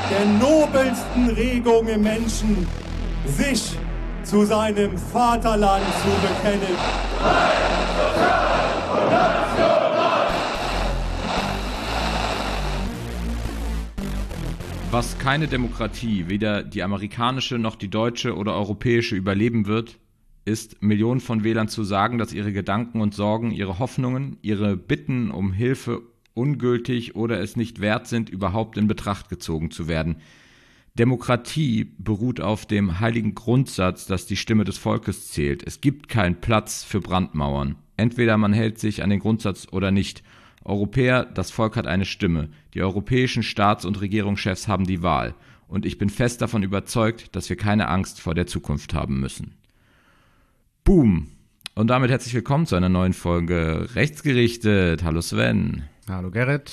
der nobelsten Regung im Menschen, sich zu seinem Vaterland zu bekennen. Was keine Demokratie, weder die amerikanische noch die deutsche oder europäische, überleben wird, ist, Millionen von Wählern zu sagen, dass ihre Gedanken und Sorgen, ihre Hoffnungen, ihre Bitten um Hilfe ungültig oder es nicht wert sind, überhaupt in Betracht gezogen zu werden. Demokratie beruht auf dem heiligen Grundsatz, dass die Stimme des Volkes zählt. Es gibt keinen Platz für Brandmauern. Entweder man hält sich an den Grundsatz oder nicht. Europäer, das Volk hat eine Stimme. Die europäischen Staats- und Regierungschefs haben die Wahl. Und ich bin fest davon überzeugt, dass wir keine Angst vor der Zukunft haben müssen. Boom! Und damit herzlich willkommen zu einer neuen Folge Rechtsgerichtet. Hallo Sven. Hallo Gerrit.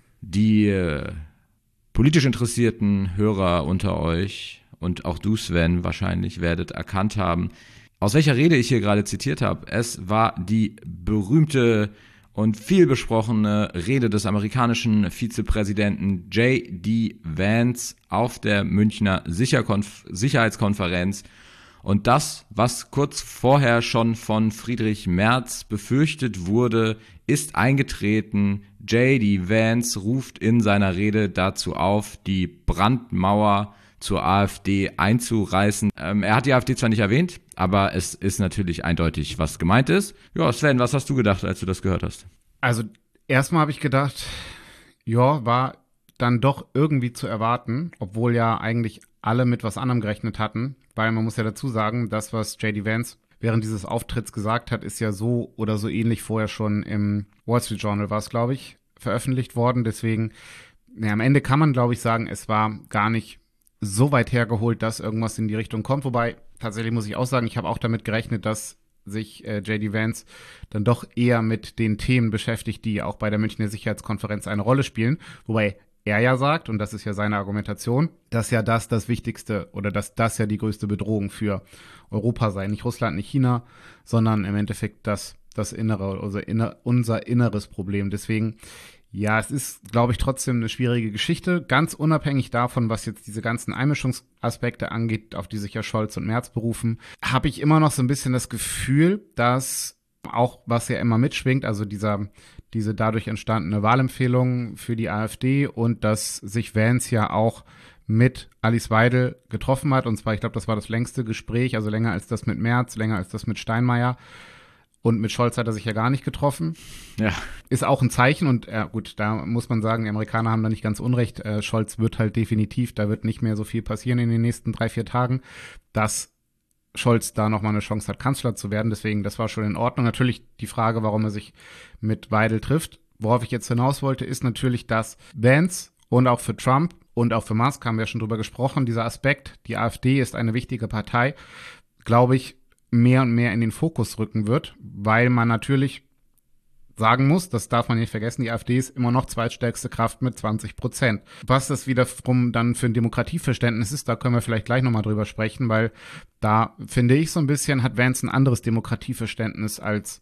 Die politisch interessierten Hörer unter euch und auch du, Sven, wahrscheinlich werdet erkannt haben, aus welcher Rede ich hier gerade zitiert habe. Es war die berühmte und viel besprochene Rede des amerikanischen Vizepräsidenten J.D. Vance auf der Münchner Sicherheitskonferenz. Und das, was kurz vorher schon von Friedrich Merz befürchtet wurde, ist eingetreten. J.D. Vance ruft in seiner Rede dazu auf, die Brandmauer zur AfD einzureißen. Er hat die AfD zwar nicht erwähnt, aber es ist natürlich eindeutig, was gemeint ist. Ja, Sven, was hast du gedacht, als du das gehört hast? Also erstmal habe ich gedacht, ja, war dann doch irgendwie zu erwarten, obwohl ja eigentlich alle mit was anderem gerechnet hatten, weil man muss ja dazu sagen, das, was J.D. Vance während dieses Auftritts gesagt hat, ist ja so oder so ähnlich vorher schon im Wall Street Journal, war es, glaube ich, veröffentlicht worden. Deswegen, am Ende kann man, glaube ich, sagen, es war gar nicht so weit hergeholt, dass irgendwas in die Richtung kommt. Wobei, tatsächlich muss ich auch sagen, ich habe auch damit gerechnet, dass sich J.D. Vance dann doch eher mit den Themen beschäftigt, die auch bei der Münchner Sicherheitskonferenz eine Rolle spielen. Wobei er ja sagt, und das ist ja seine Argumentation, dass ja das Wichtigste oder dass das ja die größte Bedrohung für Europa sei. Nicht Russland, nicht China, sondern im Endeffekt das Innere, also unser inneres Problem. Deswegen, ja, es ist, glaube ich, trotzdem eine schwierige Geschichte. Ganz unabhängig davon, was jetzt diese ganzen Einmischungsaspekte angeht, auf die sich ja Scholz und Merz berufen, habe ich immer noch so ein bisschen das Gefühl, dass auch, was ja immer mitschwingt, also diese dadurch entstandene Wahlempfehlung für die AfD und dass sich Vance ja auch mit Alice Weidel getroffen hat. Und zwar, ich glaube, das war das längste Gespräch, also länger als das mit Merz, länger als das mit Steinmeier. Und mit Scholz hat er sich ja gar nicht getroffen. Ja. Ist auch ein Zeichen und gut, da muss man sagen, die Amerikaner haben da nicht ganz unrecht. Scholz wird halt definitiv, da wird nicht mehr so viel passieren in den nächsten 3-4 Tagen, dass Scholz da nochmal eine Chance hat, Kanzler zu werden. Deswegen, das war schon in Ordnung. Natürlich die Frage, warum er sich mit Weidel trifft. Worauf ich jetzt hinaus wollte, ist natürlich, dass Vance und auch für Trump und auch für Musk, haben wir ja schon drüber gesprochen, dieser Aspekt, die AfD ist eine wichtige Partei, glaube ich, mehr und mehr in den Fokus rücken wird, weil man natürlich sagen muss, das darf man nicht vergessen, die AfD ist immer noch zweitstärkste Kraft mit 20%. Was das wiederum dann für ein Demokratieverständnis ist, da können wir vielleicht gleich nochmal drüber sprechen, weil da, finde ich, so ein bisschen hat Vance ein anderes Demokratieverständnis als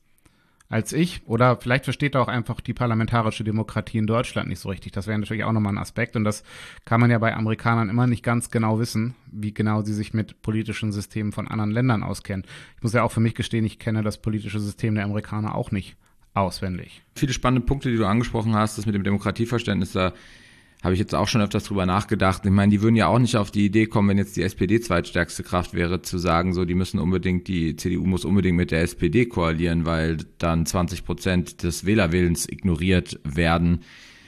ich. Oder vielleicht versteht er auch einfach die parlamentarische Demokratie in Deutschland nicht so richtig. Das wäre natürlich auch nochmal ein Aspekt und das kann man ja bei Amerikanern immer nicht ganz genau wissen, wie genau sie sich mit politischen Systemen von anderen Ländern auskennen. Ich muss ja auch für mich gestehen, ich kenne das politische System der Amerikaner auch nicht auswendig. Viele spannende Punkte, die du angesprochen hast, das mit dem Demokratieverständnis, da habe ich jetzt auch schon öfters drüber nachgedacht. Ich meine, die würden ja auch nicht auf die Idee kommen, wenn jetzt die SPD zweitstärkste Kraft wäre, zu sagen, so, die CDU muss unbedingt mit der SPD koalieren, weil dann 20% des Wählerwillens ignoriert werden.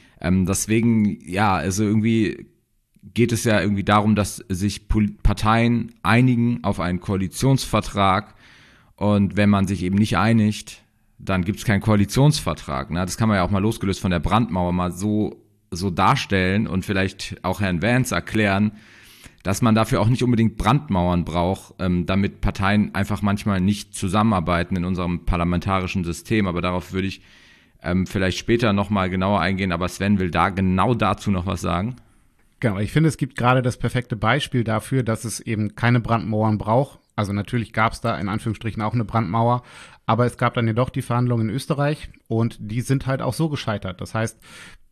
Deswegen, ja, also irgendwie geht es ja irgendwie darum, dass sich Parteien einigen auf einen Koalitionsvertrag und wenn man sich eben nicht einigt, dann gibt es keinen Koalitionsvertrag. Ne? Das kann man ja auch mal losgelöst von der Brandmauer mal so darstellen und vielleicht auch Herrn Vance erklären, dass man dafür auch nicht unbedingt Brandmauern braucht, damit Parteien einfach manchmal nicht zusammenarbeiten in unserem parlamentarischen System. Aber darauf würde ich vielleicht später nochmal genauer eingehen. Aber Sven will da genau dazu noch was sagen. Genau, ich finde, es gibt gerade das perfekte Beispiel dafür, dass es eben keine Brandmauern braucht. Also natürlich gab es da in Anführungsstrichen auch eine Brandmauer, aber es gab dann ja doch die Verhandlungen in Österreich und die sind halt auch so gescheitert. Das heißt,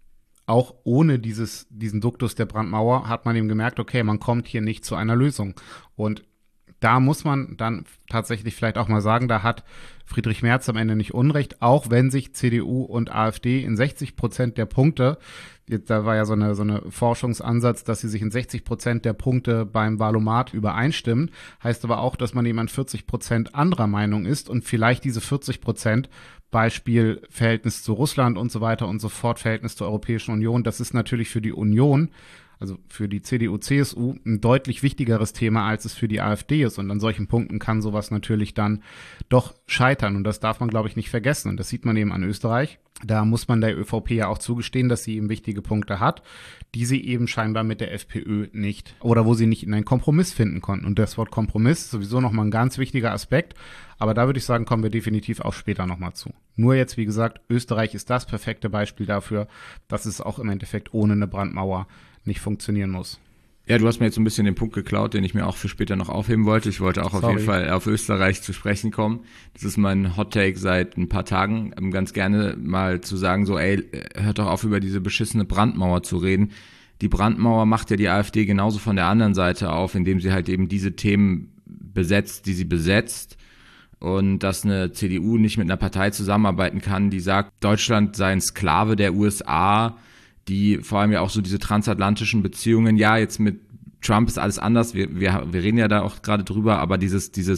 auch ohne diesen Duktus der Brandmauer hat man eben gemerkt, okay, man kommt hier nicht zu einer Lösung. Und da muss man dann tatsächlich vielleicht auch mal sagen, da hat Friedrich Merz am Ende nicht Unrecht, auch wenn sich CDU und AfD in 60% der Punkte, da war ja so eine Forschungsansatz, dass sie sich in 60% der Punkte beim Wahlomat übereinstimmen, heißt aber auch, dass man eben an 40% anderer Meinung ist und vielleicht diese 40%, Beispiel Verhältnis zu Russland und so weiter und so fort, Verhältnis zur Europäischen Union, das ist natürlich für die Union, also für die CDU, CSU, ein deutlich wichtigeres Thema, als es für die AfD ist. Und an solchen Punkten kann sowas natürlich dann doch scheitern. Und das darf man, glaube ich, nicht vergessen. Und das sieht man eben an Österreich. Da muss man der ÖVP ja auch zugestehen, dass sie eben wichtige Punkte hat, die sie eben scheinbar mit der FPÖ nicht oder wo sie nicht in einen Kompromiss finden konnten. Und das Wort Kompromiss ist sowieso nochmal ein ganz wichtiger Aspekt. Aber da würde ich sagen, kommen wir definitiv auch später nochmal zu. Nur jetzt, wie gesagt, Österreich ist das perfekte Beispiel dafür, dass es auch im Endeffekt ohne eine Brandmauer nicht funktionieren muss. Ja, du hast mir jetzt so ein bisschen den Punkt geklaut, den ich mir auch für später noch aufheben wollte. Ich wollte auch auf jeden Fall auf Österreich zu sprechen kommen. Das ist mein Hot Take seit ein paar Tagen. Ganz gerne mal zu sagen so, ey, hört doch auf, über diese beschissene Brandmauer zu reden. Die Brandmauer macht ja die AfD genauso von der anderen Seite auf, indem sie halt eben diese Themen besetzt, die sie besetzt. Und dass eine CDU nicht mit einer Partei zusammenarbeiten kann, die sagt, Deutschland sei ein Sklave der USA, die vor allem ja auch so diese transatlantischen Beziehungen, ja, jetzt mit Trump ist alles anders, wir reden ja da auch gerade drüber, aber das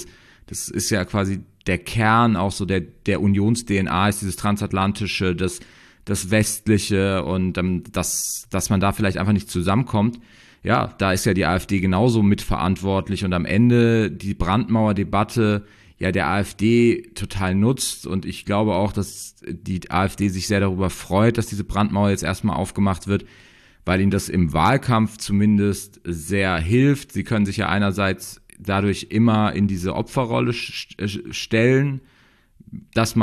ist ja quasi der Kern auch so der Unions-DNA, ist dieses transatlantische, das westliche und dass man da vielleicht einfach nicht zusammenkommt. Ja, da ist ja die AfD genauso mitverantwortlich und am Ende die Brandmauer-Debatte ja der AfD total nutzt und ich glaube auch, dass die AfD sich sehr darüber freut, dass diese Brandmauer jetzt erstmal aufgemacht wird, weil ihnen das im Wahlkampf zumindest sehr hilft. Sie können sich ja einerseits dadurch immer in diese Opferrolle stellen, dass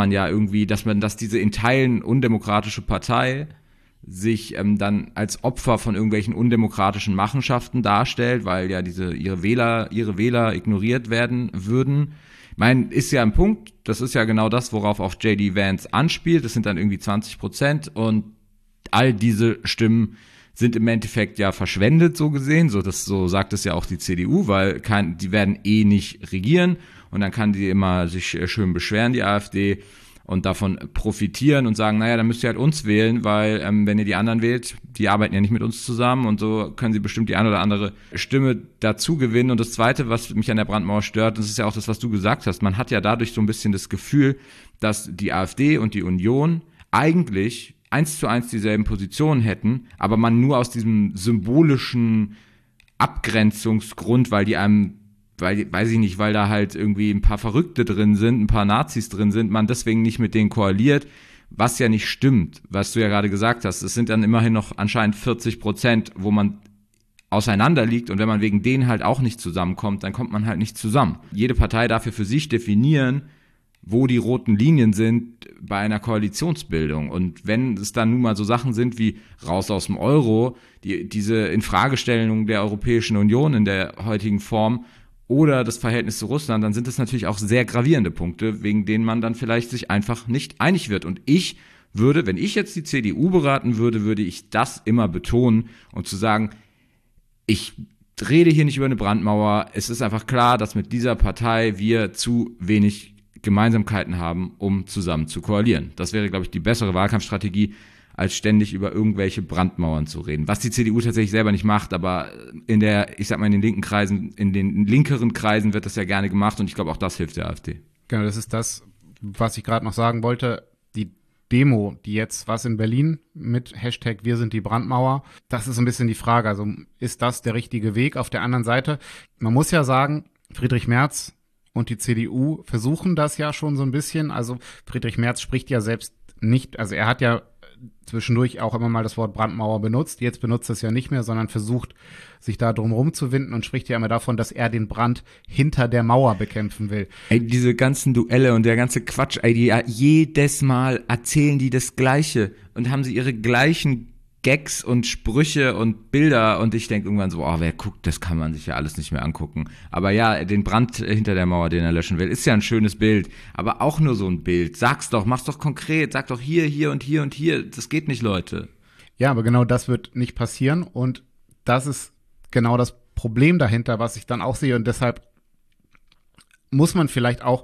diese in Teilen undemokratische Partei sich dann als Opfer von irgendwelchen undemokratischen Machenschaften darstellt, weil ja ihre Wähler ignoriert werden würden. Ich meine, ist ja ein Punkt, das ist ja genau das, worauf auch J.D. Vance anspielt, das sind dann irgendwie 20% und all diese Stimmen sind im Endeffekt ja verschwendet, so gesehen, so sagt es ja auch die CDU, weil die werden nicht regieren und dann kann die immer sich schön beschweren, die AfD, und davon profitieren und sagen, naja, dann müsst ihr halt uns wählen, weil wenn ihr die anderen wählt, die arbeiten ja nicht mit uns zusammen und so können sie bestimmt die eine oder andere Stimme dazu gewinnen. Und das Zweite, was mich an der Brandmauer stört, das ist ja auch das, was du gesagt hast, man hat ja dadurch so ein bisschen das Gefühl, dass die AfD und die Union eigentlich 1:1 dieselben Positionen hätten, aber man nur aus diesem symbolischen Abgrenzungsgrund, weil weiß ich nicht, weil da halt irgendwie ein paar Verrückte drin sind, ein paar Nazis drin sind, man deswegen nicht mit denen koaliert, was ja nicht stimmt, was du ja gerade gesagt hast. Es sind dann immerhin noch anscheinend 40%, wo man auseinander liegt und wenn man wegen denen halt auch nicht zusammenkommt, dann kommt man halt nicht zusammen. Jede Partei darf ja für sich definieren, wo die roten Linien sind bei einer Koalitionsbildung. Und wenn es dann nun mal so Sachen sind wie raus aus dem Euro, diese Infragestellung der Europäischen Union in der heutigen Form, oder das Verhältnis zu Russland, dann sind das natürlich auch sehr gravierende Punkte, wegen denen man dann vielleicht sich einfach nicht einig wird. Und wenn ich jetzt die CDU beraten würde, würde ich das immer betonen und zu sagen, ich rede hier nicht über eine Brandmauer, es ist einfach klar, dass mit dieser Partei wir zu wenig Gemeinsamkeiten haben, um zusammen zu koalieren. Das wäre, glaube ich, die bessere Wahlkampfstrategie, als ständig über irgendwelche Brandmauern zu reden. Was die CDU tatsächlich selber nicht macht, aber in den linken Kreisen, in den linkeren Kreisen wird das ja gerne gemacht und ich glaube auch das hilft der AfD. Genau, das ist das, was ich gerade noch sagen wollte. Die Demo, die jetzt in Berlin mit Hashtag Wir sind die Brandmauer, das ist ein bisschen die Frage. Also ist das der richtige Weg? Auf der anderen Seite, man muss ja sagen, Friedrich Merz und die CDU versuchen das ja schon so ein bisschen. Also Friedrich Merz spricht ja selbst nicht, also er hat ja zwischendurch auch immer mal das Wort Brandmauer benutzt. Jetzt benutzt es ja nicht mehr, sondern versucht, sich da drum rumzuwinden und spricht ja immer davon, dass er den Brand hinter der Mauer bekämpfen will. Ey, diese ganzen Duelle und der ganze Quatsch, ey, jedes Mal erzählen die das Gleiche und haben sie ihre gleichen Gags und Sprüche und Bilder und ich denke irgendwann so, wer guckt, das kann man sich ja alles nicht mehr angucken. Aber ja, den Brand hinter der Mauer, den er löschen will, ist ja ein schönes Bild, aber auch nur so ein Bild. Sag's doch, mach's doch konkret, sag doch hier und hier und hier, das geht nicht, Leute. Ja, aber genau das wird nicht passieren und das ist genau das Problem dahinter, was ich dann auch sehe und deshalb muss man vielleicht auch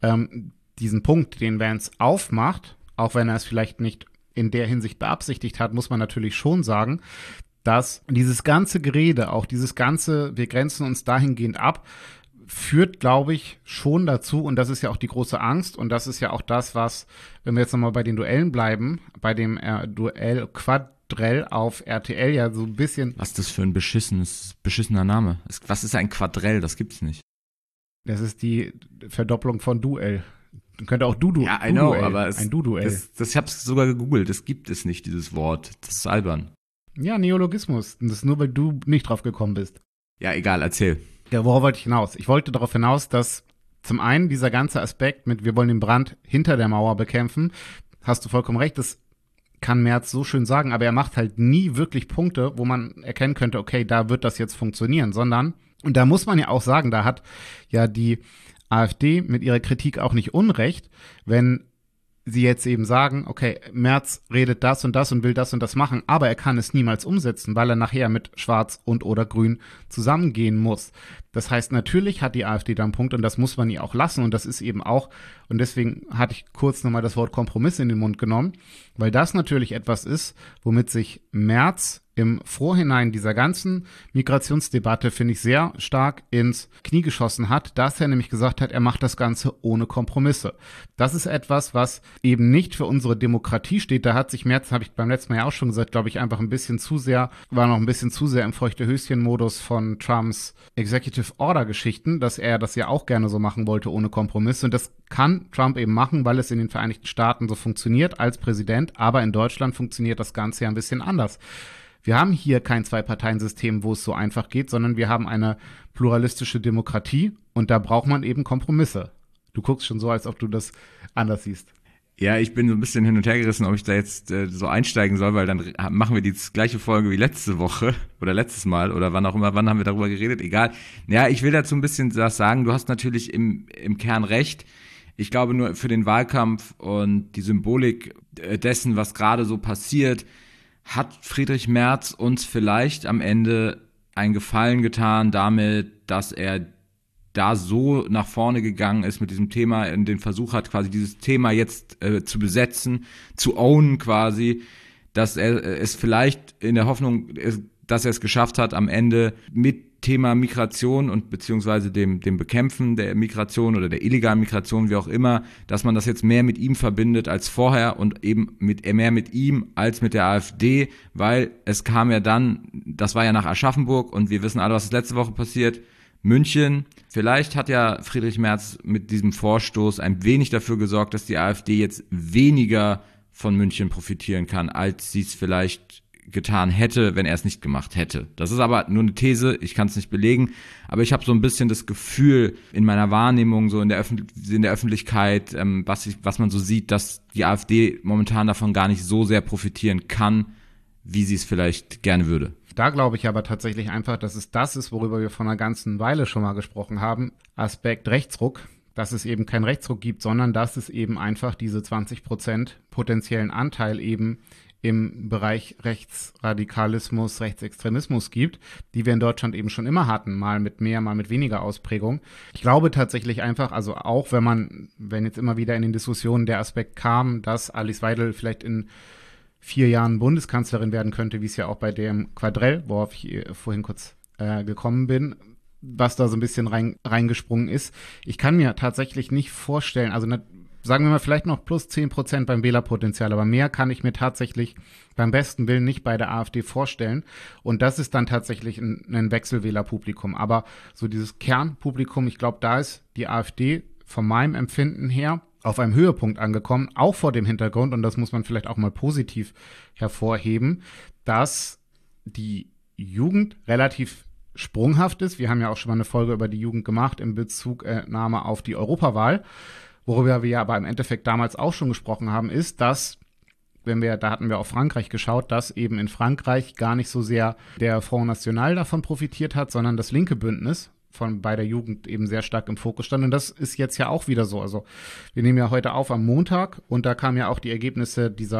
diesen Punkt, den Vance aufmacht, auch wenn er es vielleicht nicht in der Hinsicht beabsichtigt hat, muss man natürlich schon sagen, dass dieses ganze Gerede, auch dieses ganze, wir grenzen uns dahingehend ab, führt, glaube ich, schon dazu, und das ist ja auch die große Angst, und das ist ja auch das, was, wenn wir jetzt nochmal bei den Duellen bleiben, bei dem Duell Quadrell auf RTL ja so ein bisschen. Was ist das für ein beschissener Name? Was ist ein Quadrell? Das gibt's nicht. Das ist die Verdopplung von Duell. Könnte auch Dudu. Ja, I know, aber ein Duduell. Ich hab's sogar gegoogelt, das gibt es nicht, dieses Wort. Das ist albern. Ja, Neologismus. Und das ist nur, weil du nicht drauf gekommen bist. Ja, egal, erzähl. Ja, worauf wollte ich hinaus? Ich wollte darauf hinaus, dass zum einen dieser ganze Aspekt mit, wir wollen den Brand hinter der Mauer bekämpfen, hast du vollkommen recht, das kann Merz so schön sagen, aber er macht halt nie wirklich Punkte, wo man erkennen könnte, okay, da wird das jetzt funktionieren, sondern, und da muss man ja auch sagen, da hat ja die AfD mit ihrer Kritik auch nicht Unrecht, wenn sie jetzt eben sagen, okay, Merz redet das und will das und das machen, aber er kann es niemals umsetzen, weil er nachher mit Schwarz und oder Grün zusammengehen muss. Das heißt, natürlich hat die AfD da einen Punkt und das muss man ihr auch lassen und das ist eben auch, und deswegen hatte ich kurz nochmal das Wort Kompromiss in den Mund genommen, weil das natürlich etwas ist, womit sich Merz im Vorhinein dieser ganzen Migrationsdebatte, finde ich, sehr stark ins Knie geschossen hat, dass er nämlich gesagt hat, er macht das Ganze ohne Kompromisse. Das ist etwas, was eben nicht für unsere Demokratie steht. Da hat sich Merz, habe ich beim letzten Mal ja auch schon gesagt, glaube ich, einfach ein bisschen zu sehr, war noch ein bisschen zu sehr im Feuchte-Höschen-Modus von Trumps Executive Order-Geschichten, dass er das ja auch gerne so machen wollte, ohne Kompromisse. Und das kann Trump eben machen, weil es in den Vereinigten Staaten so funktioniert als Präsident, aber in Deutschland funktioniert das Ganze ja ein bisschen anders. Wir haben hier kein Zwei-Parteien-System, wo es so einfach geht, sondern wir haben eine pluralistische Demokratie und da braucht man eben Kompromisse. Du guckst schon so, als ob du das anders siehst. Ja, ich bin so ein bisschen hin und her gerissen, ob ich da jetzt so einsteigen soll, weil dann machen wir die gleiche Folge wie letzte Woche oder letztes Mal oder wann auch immer, wann haben wir darüber geredet, egal. Ja, ich will dazu ein bisschen was sagen. Du hast natürlich im Kern recht. Ich glaube nur für den Wahlkampf und die Symbolik dessen, was gerade so passiert, hat Friedrich Merz uns vielleicht am Ende einen Gefallen getan damit, dass er da so nach vorne gegangen ist mit diesem Thema, in den Versuch hat, quasi dieses Thema jetzt zu besetzen, zu ownen quasi, dass er es vielleicht in der Hoffnung, dass er es geschafft hat, am Ende mit Thema Migration und beziehungsweise dem Bekämpfen der Migration oder der illegalen Migration, wie auch immer, dass man das jetzt mehr mit ihm verbindet als vorher und eben mehr mit ihm als mit der AfD, weil es kam ja dann, das war ja nach Aschaffenburg und wir wissen alle, was ist letzte Woche passiert, München. Vielleicht hat ja Friedrich Merz mit diesem Vorstoß ein wenig dafür gesorgt, dass die AfD jetzt weniger von München profitieren kann, als sie es vielleicht getan hätte, wenn er es nicht gemacht hätte. Das ist aber nur eine These, ich kann es nicht belegen, aber ich habe so ein bisschen das Gefühl in meiner Wahrnehmung, so in der Öffentlichkeit, was man so sieht, dass die AfD momentan davon gar nicht so sehr profitieren kann, wie sie es vielleicht gerne würde. Da glaube ich aber tatsächlich einfach, dass es das ist, worüber wir vor einer ganzen Weile schon mal gesprochen haben, Aspekt Rechtsruck, dass es eben keinen Rechtsruck gibt, sondern dass es eben einfach diese 20% potenziellen Anteil eben im Bereich Rechtsradikalismus, Rechtsextremismus gibt, die wir in Deutschland eben schon immer hatten, mal mit mehr, mal mit weniger Ausprägung. Ich glaube tatsächlich einfach, also auch wenn jetzt immer wieder in den Diskussionen der Aspekt kam, dass Alice Weidel vielleicht in 4 Jahren Bundeskanzlerin werden könnte, wie es ja auch bei dem Quadrell, worauf ich vorhin kurz gekommen bin, was da so ein bisschen reingesprungen ist. Ich kann mir tatsächlich nicht vorstellen, also sagen wir mal vielleicht noch plus 10% beim Wählerpotenzial, aber mehr kann ich mir tatsächlich beim besten Willen nicht bei der AfD vorstellen. Und das ist dann tatsächlich ein Wechselwählerpublikum. Aber so dieses Kernpublikum, ich glaube, da ist die AfD von meinem Empfinden her auf einem Höhepunkt angekommen, auch vor dem Hintergrund, und das muss man vielleicht auch mal positiv hervorheben, dass die Jugend relativ sprunghaft ist. Wir haben ja auch schon mal eine Folge über die Jugend gemacht in Bezugnahme auf die Europawahl. Worüber wir ja aber im Endeffekt damals auch schon gesprochen haben, ist, dass, da hatten wir auf Frankreich geschaut, dass eben in Frankreich gar nicht so sehr der Front National davon profitiert hat, sondern das linke Bündnis bei der Jugend eben sehr stark im Fokus stand. Und das ist jetzt ja auch wieder so. Also wir nehmen ja heute auf am Montag und da kamen ja auch die Ergebnisse dieser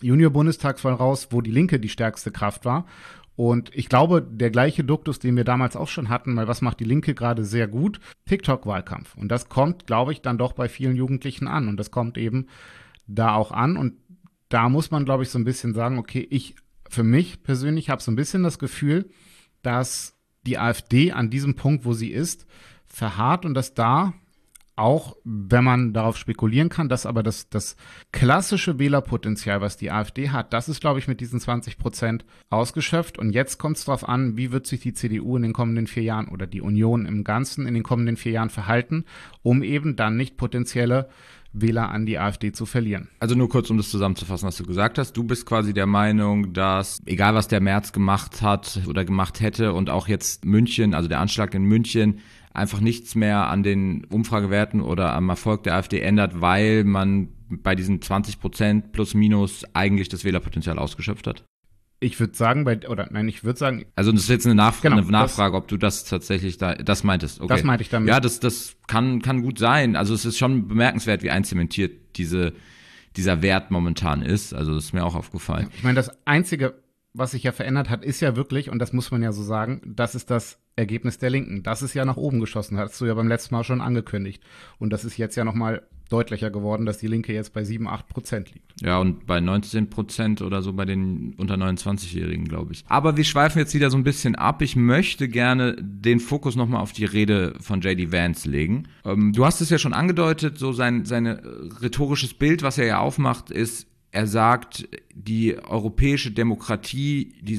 Junior-Bundestagswahl raus, wo die Linke die stärkste Kraft war. Und ich glaube, der gleiche Duktus, den wir damals auch schon hatten, weil was macht die Linke gerade sehr gut? TikTok-Wahlkampf. Und das kommt, glaube ich, dann doch bei vielen Jugendlichen an. Und das kommt eben da auch an. Und da muss man, glaube ich, so ein bisschen sagen, okay, ich für mich persönlich habe so ein bisschen das Gefühl, dass die AfD an diesem Punkt, wo sie ist, verharrt und dass da auch, wenn man darauf spekulieren kann, dass aber das klassische Wählerpotenzial, was die AfD hat, das ist, glaube ich, mit diesen 20% ausgeschöpft. Und jetzt kommt es darauf an, wie wird sich die CDU in den kommenden 4 Jahren oder die Union im Ganzen in den kommenden 4 Jahren verhalten, um eben dann nicht potenzielle Wähler an die AfD zu verlieren. Also nur kurz, um das zusammenzufassen, was du gesagt hast. Du bist quasi der Meinung, dass, egal was der Merz gemacht hat oder gemacht hätte und auch jetzt München, also der Anschlag in München, einfach nichts mehr an den Umfragewerten oder am Erfolg der AfD ändert, weil man bei diesen 20% plus minus eigentlich das Wählerpotenzial ausgeschöpft hat? Ich würde sagen, also das ist jetzt eine Nachfrage, das, ob du das tatsächlich das meintest. Okay. Das meinte ich damit. Ja, das kann gut sein. Also es ist schon bemerkenswert, wie einzementiert dieser Wert momentan ist. Also das ist mir auch aufgefallen. Ich meine, das Einzige, was sich ja verändert hat, ist ja wirklich, und das muss man ja so sagen, das ist das Ergebnis der Linken. Das ist ja nach oben geschossen, hast du ja beim letzten Mal schon angekündigt. Und das ist jetzt ja nochmal deutlicher geworden, dass die Linke jetzt bei 7-8% liegt. Ja, und bei 19% oder so bei den unter 29-Jährigen, glaube ich. Aber wir schweifen jetzt wieder so ein bisschen ab. Ich möchte gerne den Fokus nochmal auf die Rede von J.D. Vance legen. Du hast es ja schon angedeutet, so sein rhetorisches Bild, was er ja aufmacht, ist, er sagt, die europäischen Demokratien, die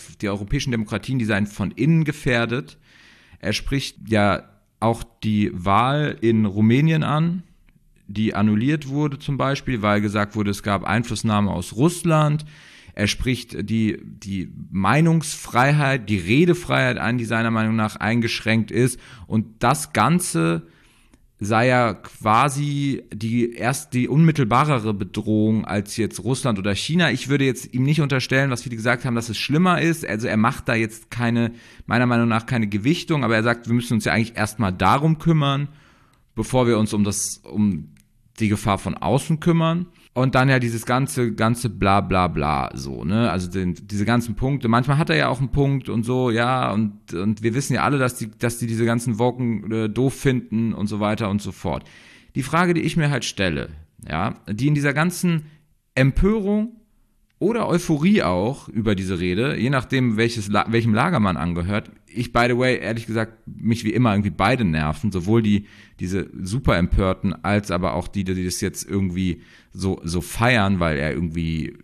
seien von innen gefährdet. Er spricht ja auch die Wahl in Rumänien an, die annulliert wurde zum Beispiel, weil gesagt wurde, es gab Einflussnahme aus Russland. Er spricht die Meinungsfreiheit, die Redefreiheit an, die seiner Meinung nach eingeschränkt ist. Und das Ganze sei ja quasi die unmittelbarere Bedrohung als jetzt Russland oder China. Ich würde jetzt ihm nicht unterstellen, was viele gesagt haben, dass es schlimmer ist. Also er macht da jetzt meiner Meinung nach keine Gewichtung, aber er sagt, wir müssen uns ja eigentlich erstmal darum kümmern, bevor wir uns um die Gefahr von außen kümmern. Und dann ja dieses ganze bla bla bla so, ne? Also diese ganzen Punkte. Manchmal hat er ja auch einen Punkt und so, ja, und wir wissen ja alle, dass die diese ganzen Woken doof finden und so weiter und so fort. Die Frage, die ich mir halt stelle, ja, die in dieser ganzen Empörung oder Euphorie auch über diese Rede, je nachdem, welchem Lager man angehört. Ich, by the way, ehrlich gesagt, mich wie immer irgendwie beide nerven, sowohl diese super Empörten, als aber auch die das jetzt irgendwie so feiern, weil er irgendwie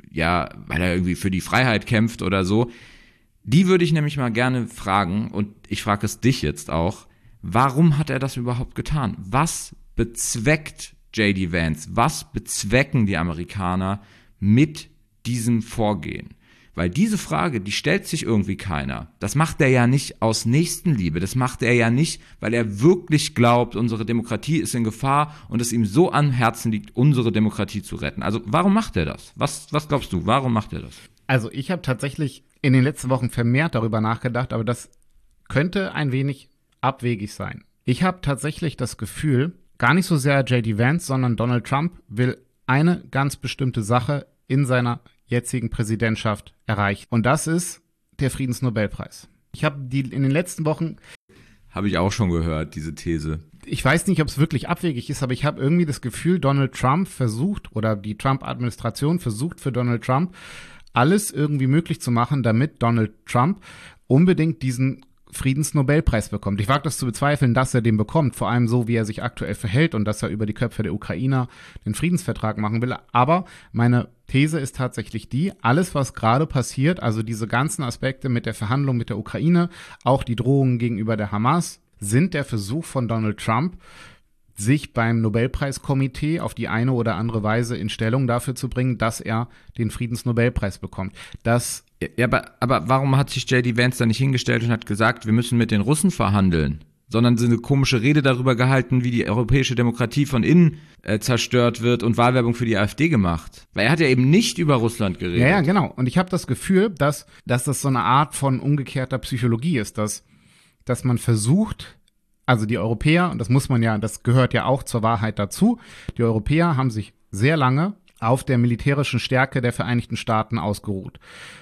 für die Freiheit kämpft oder so. Die würde ich nämlich mal gerne fragen, und ich frage es dich jetzt auch, warum hat er das überhaupt getan? Was bezweckt J.D. Vance? Was bezwecken die Amerikaner mit diesem Vorgehen? Weil diese Frage, die stellt sich irgendwie keiner. Das macht er ja nicht aus Nächstenliebe. Das macht er ja nicht, weil er wirklich glaubt, unsere Demokratie ist in Gefahr und es ihm so am Herzen liegt, unsere Demokratie zu retten. Also warum macht er das? Was glaubst du, warum macht er das? Also ich habe tatsächlich in den letzten Wochen vermehrt darüber nachgedacht, aber das könnte ein wenig abwegig sein. Ich habe tatsächlich das Gefühl, gar nicht so sehr J.D. Vance, sondern Donald Trump will eine ganz bestimmte Sache in seiner jetzigen Präsidentschaft erreichen. Und das ist der Friedensnobelpreis. Ich habe in den letzten Wochen... Habe ich auch schon gehört, diese These. Ich weiß nicht, ob es wirklich abwegig ist, aber ich habe irgendwie das Gefühl, Donald Trump versucht, oder die Trump-Administration versucht für Donald Trump, alles irgendwie möglich zu machen, damit Donald Trump unbedingt diesen Friedensnobelpreis bekommt. Ich wage das zu bezweifeln, dass er den bekommt, vor allem so, wie er sich aktuell verhält und dass er über die Köpfe der Ukrainer den Friedensvertrag machen will. Aber meine These ist tatsächlich alles, was gerade passiert, also diese ganzen Aspekte mit der Verhandlung mit der Ukraine, auch die Drohungen gegenüber der Hamas, sind der Versuch von Donald Trump, sich beim Nobelpreiskomitee auf die eine oder andere Weise in Stellung dafür zu bringen, dass er den Friedensnobelpreis bekommt. Ja, aber warum hat sich J.D. Vance da nicht hingestellt und hat gesagt, wir müssen mit den Russen verhandeln? Sondern so eine komische Rede darüber gehalten, wie die europäische Demokratie von innen zerstört wird und Wahlwerbung für die AfD gemacht. Weil er hat ja eben nicht über Russland geredet. Ja, genau. Und ich habe das Gefühl, dass das so eine Art von umgekehrter Psychologie ist, dass man versucht, also die Europäer, und das gehört ja auch zur Wahrheit dazu, die Europäer haben sich sehr lange auf der militärischen Stärke der Vereinigten Staaten ausgeruht.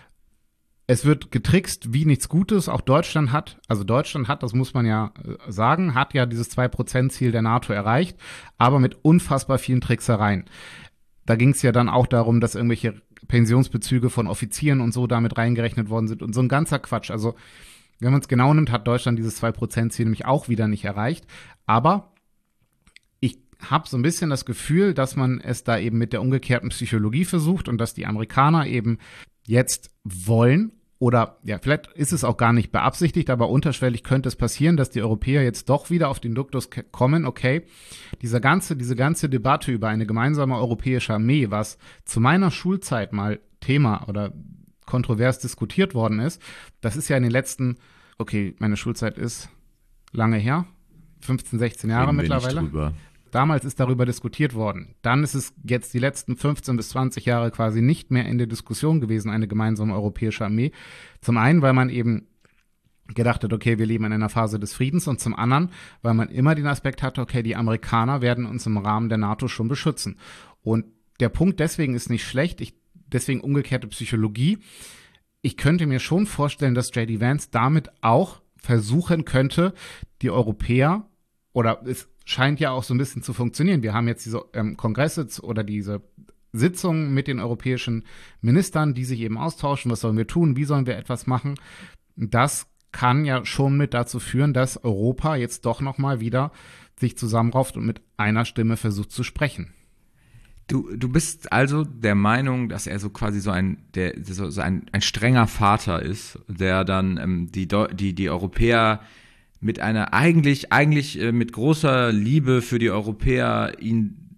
Es wird getrickst wie nichts Gutes. Auch Deutschland hat, das muss man ja sagen, hat ja dieses 2%-Ziel der NATO erreicht, aber mit unfassbar vielen Tricksereien. Da ging es ja dann auch darum, dass irgendwelche Pensionsbezüge von Offizieren und so damit reingerechnet worden sind und so ein ganzer Quatsch. Also wenn man es genau nimmt, hat Deutschland dieses 2%-Ziel nämlich auch wieder nicht erreicht. Aber ich habe so ein bisschen das Gefühl, dass man es da eben mit der umgekehrten Psychologie versucht und dass die Amerikaner eben jetzt wollen, oder ja, vielleicht ist es auch gar nicht beabsichtigt, aber unterschwellig könnte es passieren, dass die Europäer jetzt doch wieder auf den Duktus kommen, okay, diese ganze Debatte über eine gemeinsame europäische Armee, was zu meiner Schulzeit mal Thema oder kontrovers diskutiert worden ist, das ist ja in den letzten, okay, meine Schulzeit ist lange her, 15, 16 Jahre mittlerweile. Damals ist darüber diskutiert worden. Dann ist es jetzt die letzten 15 bis 20 Jahre quasi nicht mehr in der Diskussion gewesen, eine gemeinsame europäische Armee. Zum einen, weil man eben gedacht hat, okay, wir leben in einer Phase des Friedens, und zum anderen, weil man immer den Aspekt hatte, okay, die Amerikaner werden uns im Rahmen der NATO schon beschützen. Und der Punkt deswegen ist nicht schlecht, deswegen umgekehrte Psychologie. Ich könnte mir schon vorstellen, dass J.D. Vance damit auch versuchen könnte, die Europäer, oder es scheint ja auch so ein bisschen zu funktionieren. Wir haben jetzt diese Kongresse oder diese Sitzungen mit den europäischen Ministern, die sich eben austauschen. Was sollen wir tun? Wie sollen wir etwas machen? Das kann ja schon mit dazu führen, dass Europa jetzt doch noch mal wieder sich zusammenrauft und mit einer Stimme versucht zu sprechen. Du bist also der Meinung, dass er so quasi so ein strenger Vater ist, der dann die Europäer mit einer eigentlich mit großer Liebe für die Europäer ihn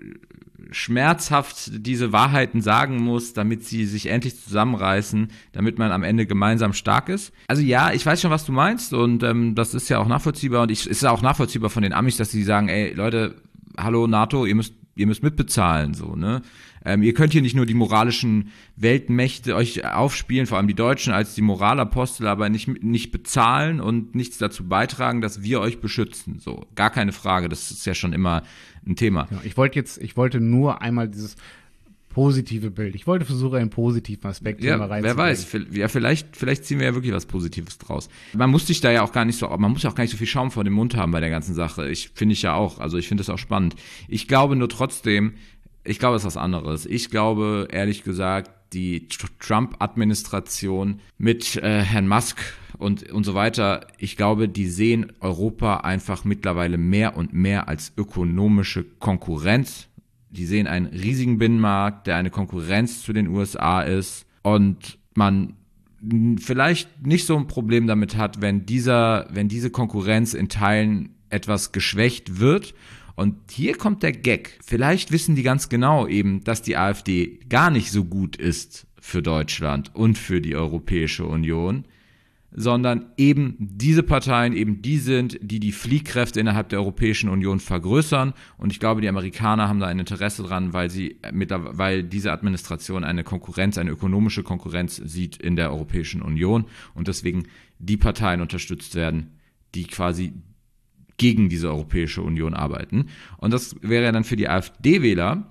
schmerzhaft diese Wahrheiten sagen muss, damit sie sich endlich zusammenreißen, damit man am Ende gemeinsam stark ist. Also ja, ich weiß schon, was du meinst, und das ist ja auch nachvollziehbar, und es ist auch nachvollziehbar von den Amis, dass sie sagen, ey Leute, hallo NATO, ihr müsst mitbezahlen, so, ne? Ihr könnt hier nicht nur die moralischen Weltmächte euch aufspielen, vor allem die Deutschen als die Moralapostel, aber nicht bezahlen und nichts dazu beitragen, dass wir euch beschützen. So, gar keine Frage, das ist ja schon immer ein Thema. Ja, ich wollte nur einmal dieses positive Bild. Ich wollte versuchen, einen positiven Aspekt hier mal reinzubringen. Wer weiß, vielleicht ziehen wir ja wirklich was Positives draus. Man muss ja auch gar nicht so viel Schaum vor dem Mund haben bei der ganzen Sache. Ich finde das auch spannend. Ich glaube nur trotzdem, es ist was anderes. Ich glaube, ehrlich gesagt, die Trump-Administration mit Herrn Musk und so weiter, ich glaube, die sehen Europa einfach mittlerweile mehr und mehr als ökonomische Konkurrenz. Die sehen einen riesigen Binnenmarkt, der eine Konkurrenz zu den USA ist, und man vielleicht nicht so ein Problem damit hat, wenn diese Konkurrenz in Teilen etwas geschwächt wird. Und hier kommt der Gag. Vielleicht wissen die ganz genau eben, dass die AfD gar nicht so gut ist für Deutschland und für die Europäische Union, sondern eben diese Parteien eben die sind, die Fliehkräfte innerhalb der Europäischen Union vergrößern. Und ich glaube, die Amerikaner haben da ein Interesse dran, weil diese Administration eine ökonomische Konkurrenz sieht in der Europäischen Union, und deswegen die Parteien unterstützt werden, die quasi gegen diese Europäische Union arbeiten. Und das wäre ja dann für die AfD-Wähler,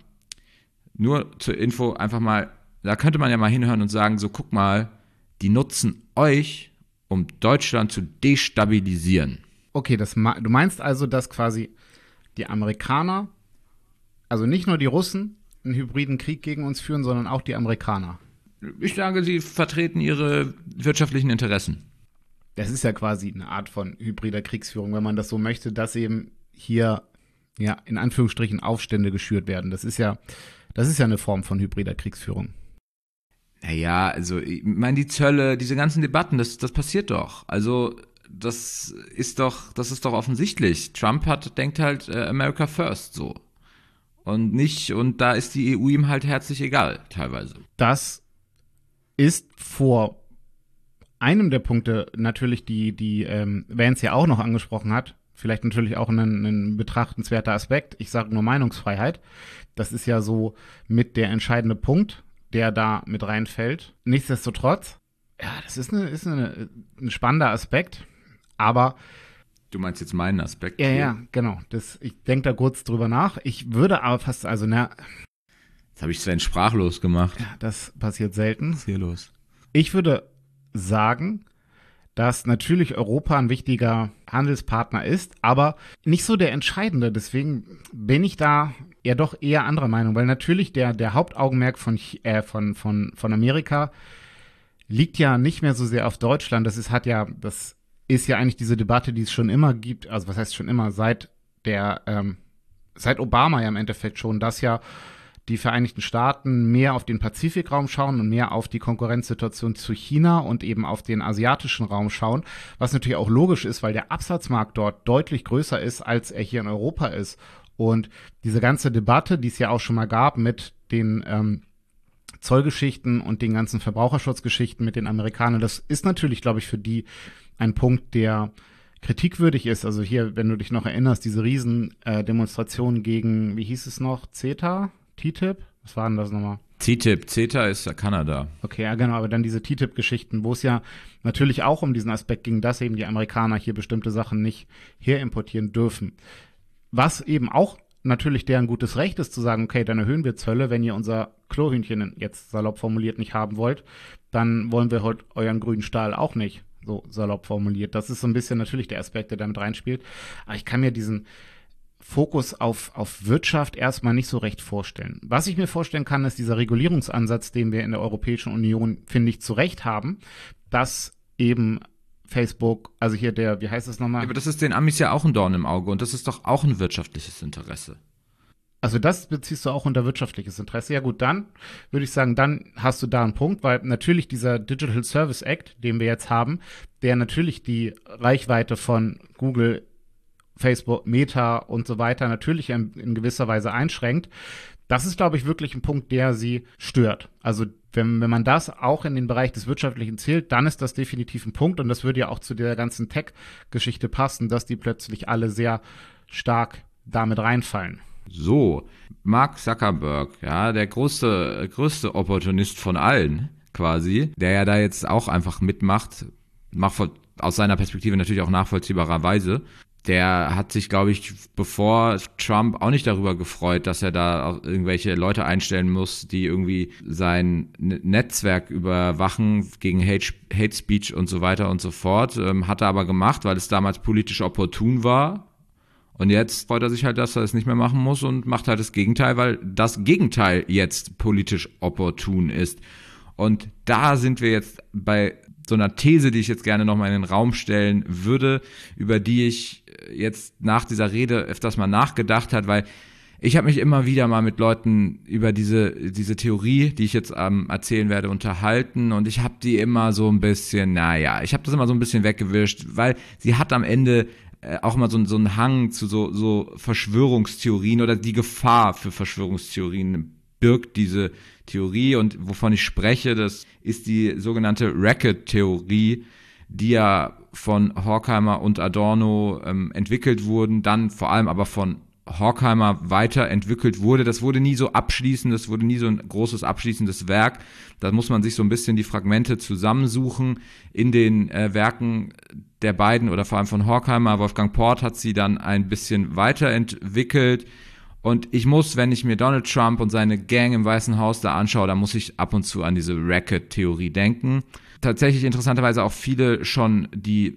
nur zur Info, einfach mal, da könnte man ja mal hinhören und sagen, so guck mal, die nutzen euch, um Deutschland zu destabilisieren. Okay, du meinst also, dass quasi die Amerikaner, also nicht nur die Russen, einen hybriden Krieg gegen uns führen, sondern auch die Amerikaner? Ich sage, sie vertreten ihre wirtschaftlichen Interessen. Das ist ja quasi eine Art von hybrider Kriegsführung, wenn man das so möchte, dass eben hier, ja, in Anführungsstrichen Aufstände geschürt werden. Das ist ja eine Form von hybrider Kriegsführung. Naja, also ich meine, die Zölle, diese ganzen Debatten, das passiert doch. Also das ist doch offensichtlich. Trump denkt halt America first so. Und da ist die EU ihm halt herzlich egal, teilweise. Das ist vor einem der Punkte natürlich, die Vance ja auch noch angesprochen hat, vielleicht natürlich auch ein betrachtenswerter Aspekt. Ich sage nur Meinungsfreiheit. Das ist ja so mit der entscheidende Punkt, der da mit reinfällt. Nichtsdestotrotz, ja, das ist ein spannender Aspekt, aber du meinst jetzt meinen Aspekt? Ja, genau. Ich denke da kurz drüber nach. Ich würde aber fast, Jetzt habe ich Sven sprachlos gemacht. Ja, das passiert selten. Was ist hier los? Ich würde sagen, dass natürlich Europa ein wichtiger Handelspartner ist, aber nicht so der entscheidende. Deswegen bin ich da ja doch eher anderer Meinung, weil natürlich der Hauptaugenmerk von Amerika liegt ja nicht mehr so sehr auf Deutschland. Das ist ja eigentlich diese Debatte, die es schon immer gibt. Also was heißt schon immer? Seit Obama ja im Endeffekt schon, dass ja die Vereinigten Staaten mehr auf den Pazifikraum schauen und mehr auf die Konkurrenzsituation zu China und eben auf den asiatischen Raum schauen, was natürlich auch logisch ist, weil der Absatzmarkt dort deutlich größer ist, als er hier in Europa ist. Und diese ganze Debatte, die es ja auch schon mal gab mit den Zollgeschichten und den ganzen Verbraucherschutzgeschichten mit den Amerikanern, das ist natürlich, glaube ich, für die ein Punkt, der kritikwürdig ist. Also hier, wenn du dich noch erinnerst, diese riesen Demonstrationen gegen, wie hieß es noch, TTIP? Was war denn das nochmal? CETA ist ja Kanada. Okay, ja genau, aber dann diese TTIP-Geschichten, wo es ja natürlich auch um diesen Aspekt ging, dass eben die Amerikaner hier bestimmte Sachen nicht herimportieren dürfen. Was eben auch natürlich deren gutes Recht ist, zu sagen, okay, dann erhöhen wir Zölle, wenn ihr unser Klohhühnchen jetzt salopp formuliert nicht haben wollt, dann wollen wir heute euren grünen Stahl auch nicht, so salopp formuliert. Das ist so ein bisschen natürlich der Aspekt, der damit reinspielt. Aber ich kann mir diesen Fokus auf Wirtschaft erstmal nicht so recht vorstellen. Was ich mir vorstellen kann, ist dieser Regulierungsansatz, den wir in der Europäischen Union, finde ich, zu Recht haben, dass eben Facebook, also hier wie heißt das nochmal? Ja, aber das ist den Amis ja auch ein Dorn im Auge und das ist doch auch ein wirtschaftliches Interesse. Also das beziehst du auch unter wirtschaftliches Interesse. Ja gut, dann würde ich sagen, dann hast du da einen Punkt, weil natürlich dieser Digital Service Act, den wir jetzt haben, der natürlich die Reichweite von Google, Facebook, Meta und so weiter natürlich in gewisser Weise einschränkt. Das ist, glaube ich, wirklich ein Punkt, der sie stört. Also wenn man das auch in den Bereich des Wirtschaftlichen zählt, dann ist das definitiv ein Punkt und das würde ja auch zu der ganzen Tech-Geschichte passen, dass die plötzlich alle sehr stark damit reinfallen. So, Mark Zuckerberg, ja, der größte Opportunist von allen quasi, der ja da jetzt auch einfach mitmacht, aus seiner Perspektive natürlich auch nachvollziehbarerweise. Der hat sich, glaube ich, bevor Trump auch nicht darüber gefreut, dass er da auch irgendwelche Leute einstellen muss, die irgendwie sein Netzwerk überwachen gegen Hate Speech und so weiter und so fort. Hat er aber gemacht, weil es damals politisch opportun war. Und jetzt freut er sich halt, dass er es nicht mehr machen muss und macht halt das Gegenteil, weil das Gegenteil jetzt politisch opportun ist. Und da sind wir jetzt bei so einer These, die ich jetzt gerne nochmal in den Raum stellen würde, über die ich jetzt nach dieser Rede öfters mal nachgedacht habe, weil ich habe mich immer wieder mal mit Leuten über diese Theorie, die ich jetzt erzählen werde, unterhalten und ich habe die immer so ein bisschen, ich habe das immer so ein bisschen weggewischt, weil sie hat am Ende auch immer so einen Hang zu so Verschwörungstheorien oder die Gefahr für Verschwörungstheorien birgt diese Theorie und wovon ich spreche, das ist die sogenannte Racket-Theorie, die ja von Horkheimer und Adorno entwickelt wurden, dann vor allem aber von Horkheimer weiterentwickelt wurde. Das wurde nie so abschließend, das wurde nie so ein großes abschließendes Werk. Da muss man sich so ein bisschen die Fragmente zusammensuchen in den Werken der beiden oder vor allem von Horkheimer. Wolfgang Port hat sie dann ein bisschen weiterentwickelt. Und ich muss, wenn ich mir Donald Trump und seine Gang im Weißen Haus da anschaue, da muss ich ab und zu an diese Racket-Theorie denken. Tatsächlich interessanterweise auch viele schon die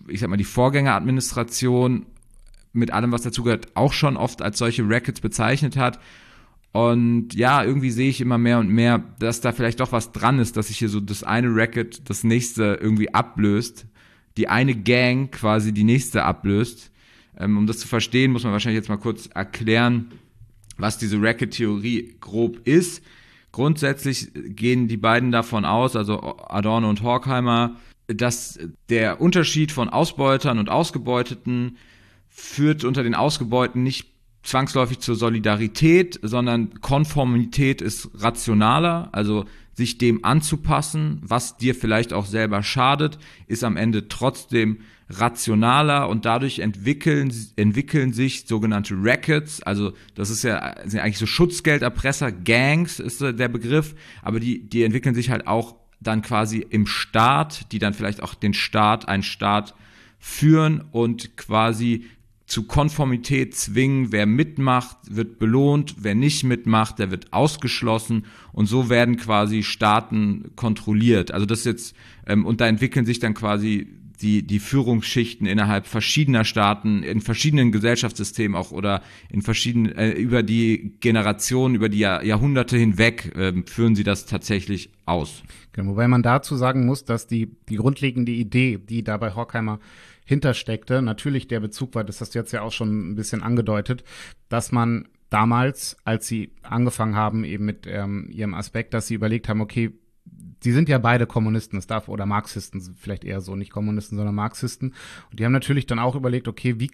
Vorgängeradministration mit allem, was dazugehört, auch schon oft als solche Rackets bezeichnet hat. Und ja, irgendwie sehe ich immer mehr und mehr, dass da vielleicht doch was dran ist, dass sich hier so das eine Racket das nächste irgendwie ablöst, die eine Gang quasi die nächste ablöst. Um das zu verstehen, muss man wahrscheinlich jetzt mal kurz erklären, was diese Racket-Theorie grob ist. Grundsätzlich gehen die beiden davon aus, also Adorno und Horkheimer, dass der Unterschied von Ausbeutern und Ausgebeuteten führt unter den Ausgebeuteten nicht zwangsläufig zur Solidarität, sondern Konformität ist rationaler, also sich dem anzupassen, was dir vielleicht auch selber schadet, ist am Ende trotzdem rationaler und dadurch entwickeln sich sogenannte Rackets, also das sind eigentlich so Schutzgelderpresser, Gangs ist der Begriff, aber die entwickeln sich halt auch dann quasi im Staat, die dann vielleicht auch einen Staat führen und quasi zu Konformität zwingen. Wer mitmacht, wird belohnt. Wer nicht mitmacht, der wird ausgeschlossen. Und so werden quasi Staaten kontrolliert. Also das jetzt, und da entwickeln sich dann quasi die Führungsschichten innerhalb verschiedener Staaten, in verschiedenen Gesellschaftssystemen auch oder in verschiedenen, über die Generationen, über die Jahrhunderte hinweg führen sie das tatsächlich aus. Genau, wobei man dazu sagen muss, dass die grundlegende Idee, die da bei Horkheimer hintersteckte, natürlich der Bezug war, das hast du jetzt ja auch schon ein bisschen angedeutet, dass man damals, als sie angefangen haben, eben mit ihrem Aspekt, dass sie überlegt haben, okay, sie sind ja beide Kommunisten, oder Marxisten, vielleicht eher so, nicht Kommunisten, sondern Marxisten. Und die haben natürlich dann auch überlegt, okay, wie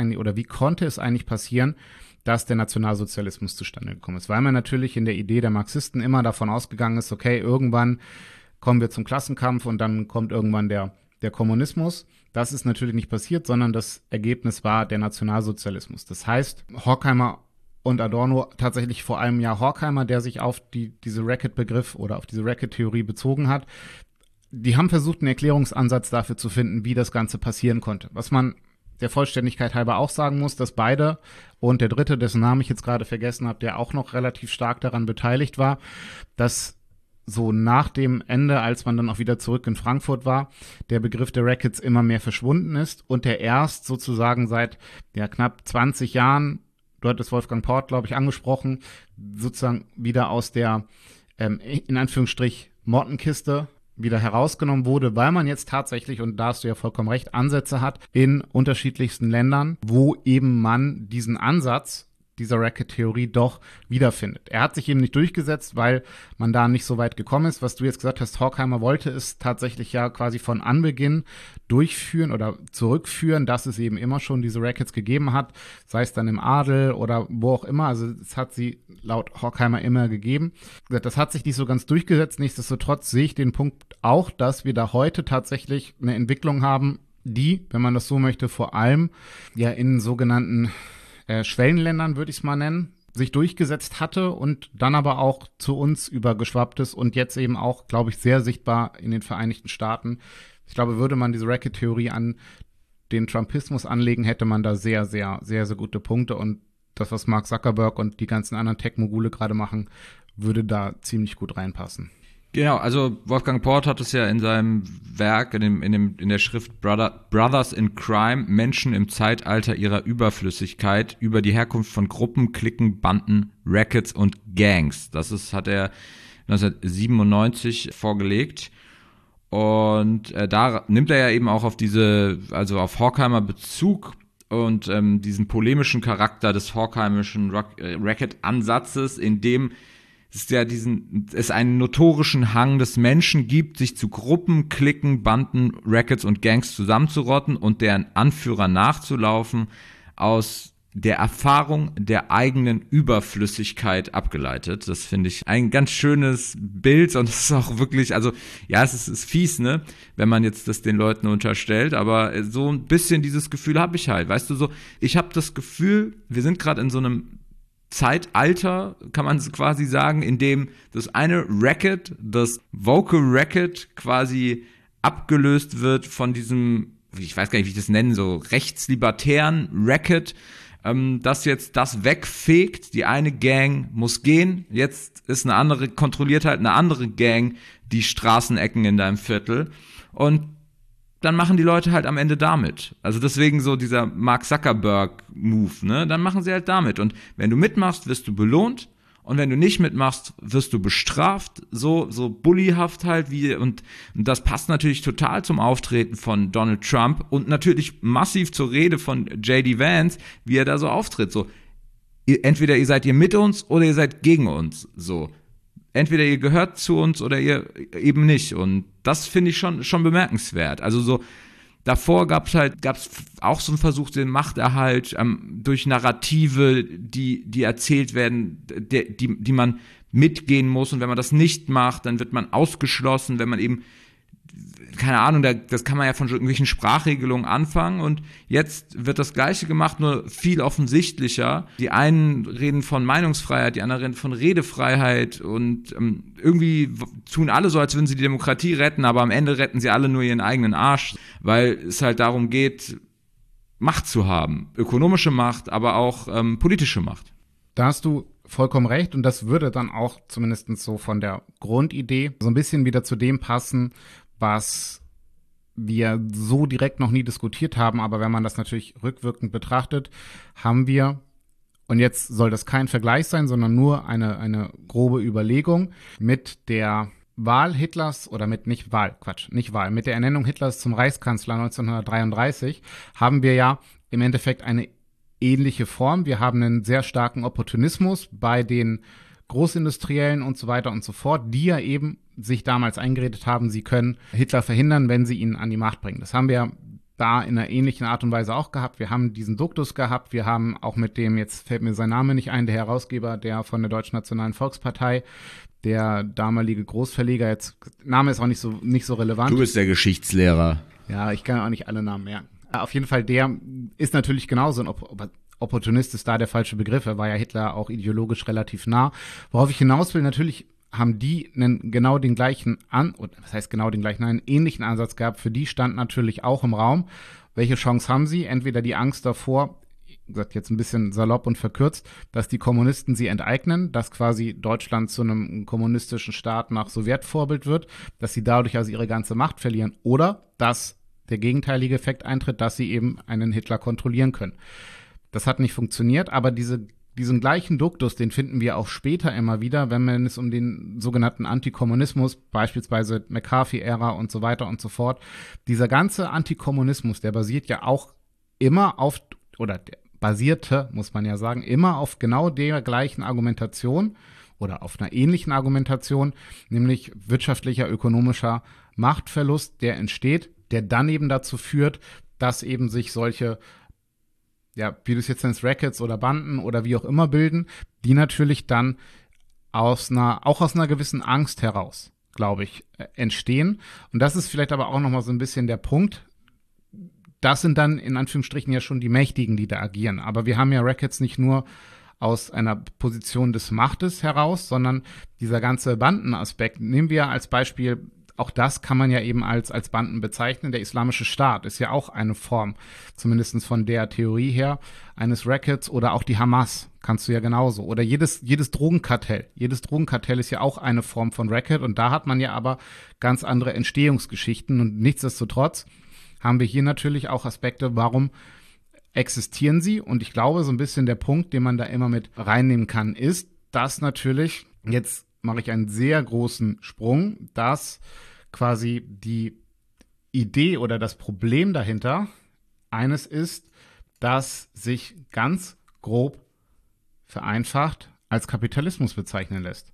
konnte es eigentlich passieren, dass der Nationalsozialismus zustande gekommen ist? Weil man natürlich in der Idee der Marxisten immer davon ausgegangen ist, okay, irgendwann kommen wir zum Klassenkampf und dann kommt irgendwann der Kommunismus. Das ist natürlich nicht passiert, sondern das Ergebnis war der Nationalsozialismus. Das heißt, Horkheimer und Adorno, tatsächlich vor allem ja Horkheimer, der sich auf diese Racket-Begriff oder auf diese Racket-Theorie bezogen hat, die haben versucht, einen Erklärungsansatz dafür zu finden, wie das Ganze passieren konnte. Was man der Vollständigkeit halber auch sagen muss, dass beide und der dritte, dessen Namen ich jetzt gerade vergessen habe, der auch noch relativ stark daran beteiligt war, dass so nach dem Ende, als man dann auch wieder zurück in Frankfurt war, der Begriff der Rackets immer mehr verschwunden ist und der erst sozusagen seit knapp 20 Jahren, du hattest Wolfgang Port, glaube ich, angesprochen, sozusagen wieder aus der, in Anführungsstrich, Mottenkiste wieder herausgenommen wurde, weil man jetzt tatsächlich, und da hast du ja vollkommen recht, Ansätze hat in unterschiedlichsten Ländern, wo eben man diesen Ansatz dieser Racket-Theorie doch wiederfindet. Er hat sich eben nicht durchgesetzt, weil man da nicht so weit gekommen ist. Was du jetzt gesagt hast, Horkheimer wollte es tatsächlich ja quasi von Anbeginn durchführen oder zurückführen, dass es eben immer schon diese Rackets gegeben hat, sei es dann im Adel oder wo auch immer. Also es hat sie laut Horkheimer immer gegeben. Das hat sich nicht so ganz durchgesetzt. Nichtsdestotrotz sehe ich den Punkt auch, dass wir da heute tatsächlich eine Entwicklung haben, die, wenn man das so möchte, vor allem ja in sogenannten Schwellenländern, würde ich es mal nennen, sich durchgesetzt hatte und dann aber auch zu uns übergeschwappt ist und jetzt eben auch, glaube ich, sehr sichtbar in den Vereinigten Staaten. Ich glaube, würde man diese Racket-Theorie an den Trumpismus anlegen, hätte man da sehr, sehr, sehr, sehr gute Punkte und das, was Mark Zuckerberg und die ganzen anderen Tech-Mogule gerade machen, würde da ziemlich gut reinpassen. Genau, also Wolfgang Port hat es ja in seinem Werk, in der Schrift Brothers in Crime, Menschen im Zeitalter ihrer Überflüssigkeit, über die Herkunft von Gruppen, Cliquen, Banden, Rackets und Gangs. Hat er 1997 vorgelegt. Und da nimmt er ja eben auch auf auf Horkheimer Bezug und diesen polemischen Charakter des Horkheimischen Racket-Ansatzes, in dem es einen notorischen Hang des Menschen gibt, sich zu Gruppen, Cliquen, Banden, Rackets und Gangs zusammenzurotten und deren Anführer nachzulaufen, aus der Erfahrung der eigenen Überflüssigkeit abgeleitet. Das finde ich ein ganz schönes Bild und es ist auch wirklich, also ja, es ist fies, ne, wenn man jetzt das den Leuten unterstellt, aber so ein bisschen dieses Gefühl habe ich halt, weißt du, so, ich habe das Gefühl, wir sind gerade in so einem Zeitalter, kann man quasi sagen, in dem das eine Racket, das Vocal Racket quasi abgelöst wird von diesem, ich weiß gar nicht, wie ich das nenne, so rechtslibertären Racket, das jetzt das wegfegt. Die eine Gang muss gehen, jetzt ist kontrolliert halt eine andere Gang die Straßenecken in deinem Viertel und dann machen die Leute halt am Ende damit. Also deswegen so dieser Mark Zuckerberg-Move, ne? Dann machen sie halt damit. Und wenn du mitmachst, wirst du belohnt. Und wenn du nicht mitmachst, wirst du bestraft. So bullyhaft halt und das passt natürlich total zum Auftreten von Donald Trump und natürlich massiv zur Rede von J.D. Vance, wie er da so auftritt. So, entweder ihr seid mit uns oder ihr seid gegen uns. So. Entweder ihr gehört zu uns oder ihr eben nicht. Und das finde ich schon bemerkenswert. Also so, davor gab's auch so einen Versuch, den Machterhalt durch Narrative, die erzählt werden, die man mitgehen muss. Und wenn man das nicht macht, dann wird man ausgeschlossen, wenn man eben, keine Ahnung, das kann man ja von irgendwelchen Sprachregelungen anfangen und jetzt wird das Gleiche gemacht, nur viel offensichtlicher. Die einen reden von Meinungsfreiheit, die anderen reden von Redefreiheit und irgendwie tun alle so, als würden sie die Demokratie retten, aber am Ende retten sie alle nur ihren eigenen Arsch, weil es halt darum geht, Macht zu haben. Ökonomische Macht, aber auch politische Macht. Da hast du vollkommen recht und das würde dann auch zumindest so von der Grundidee so ein bisschen wieder zu dem passen, was wir so direkt noch nie diskutiert haben, aber wenn man das natürlich rückwirkend betrachtet, haben wir, und jetzt soll das kein Vergleich sein, sondern nur eine grobe Überlegung, mit der Wahl Hitlers oder mit mit der Ernennung Hitlers zum Reichskanzler 1933 haben wir ja im Endeffekt eine ähnliche Form. Wir haben einen sehr starken Opportunismus bei den Großindustriellen und so weiter und so fort, die ja eben sich damals eingeredet haben, sie können Hitler verhindern, wenn sie ihn an die Macht bringen. Das haben wir ja da in einer ähnlichen Art und Weise auch gehabt. Wir haben diesen Duktus gehabt. Wir haben auch mit dem, jetzt fällt mir sein Name nicht ein, der Herausgeber, der von der Deutschen Nationalen Volkspartei, der damalige Großverleger, jetzt Name ist auch nicht so relevant. Du bist der Geschichtslehrer. Ja, ich kann auch nicht alle Namen merken. Auf jeden Fall, der ist natürlich genauso ein Opportunist, ist da der falsche Begriff. Er war ja Hitler auch ideologisch relativ nah. Worauf ich hinaus will, natürlich haben die einen ähnlichen Ansatz gehabt. Für die stand natürlich auch im Raum, welche Chance haben sie? Entweder die Angst davor, wie gesagt, jetzt ein bisschen salopp und verkürzt, dass die Kommunisten sie enteignen, dass quasi Deutschland zu einem kommunistischen Staat nach Sowjetvorbild wird, dass sie dadurch also ihre ganze Macht verlieren oder dass der gegenteilige Effekt eintritt, dass sie eben einen Hitler kontrollieren können. Das hat nicht funktioniert, aber diesen gleichen Duktus, den finden wir auch später immer wieder, wenn es um den sogenannten Antikommunismus, beispielsweise McCarthy-Ära und so weiter und so fort. Dieser ganze Antikommunismus, der basiert ja auch immer auf, oder der basierte, muss man ja sagen, immer auf genau der gleichen Argumentation oder auf einer ähnlichen Argumentation, nämlich wirtschaftlicher, ökonomischer Machtverlust, der entsteht, der dann eben dazu führt, dass eben sich solche, ja, wie du es jetzt nennst, Rackets oder Banden oder wie auch immer bilden, die natürlich dann auch aus einer gewissen Angst heraus, glaube ich, entstehen. Und das ist vielleicht aber auch nochmal so ein bisschen der Punkt. Das sind dann in Anführungsstrichen ja schon die Mächtigen, die da agieren. Aber wir haben ja Rackets nicht nur aus einer Position des Machtes heraus, sondern dieser ganze Bandenaspekt. Nehmen wir als Beispiel, auch das kann man ja eben als Banden bezeichnen. Der Islamische Staat ist ja auch eine Form, zumindest von der Theorie her, eines Rackets oder auch die Hamas kannst du ja genauso. Oder jedes Drogenkartell. Jedes Drogenkartell ist ja auch eine Form von Racket und da hat man ja aber ganz andere Entstehungsgeschichten und nichtsdestotrotz haben wir hier natürlich auch Aspekte, warum existieren sie? Und ich glaube, so ein bisschen der Punkt, den man da immer mit reinnehmen kann, ist, dass natürlich, jetzt mache ich einen sehr großen Sprung, dass quasi die Idee oder das Problem dahinter eines ist, das sich ganz grob vereinfacht als Kapitalismus bezeichnen lässt.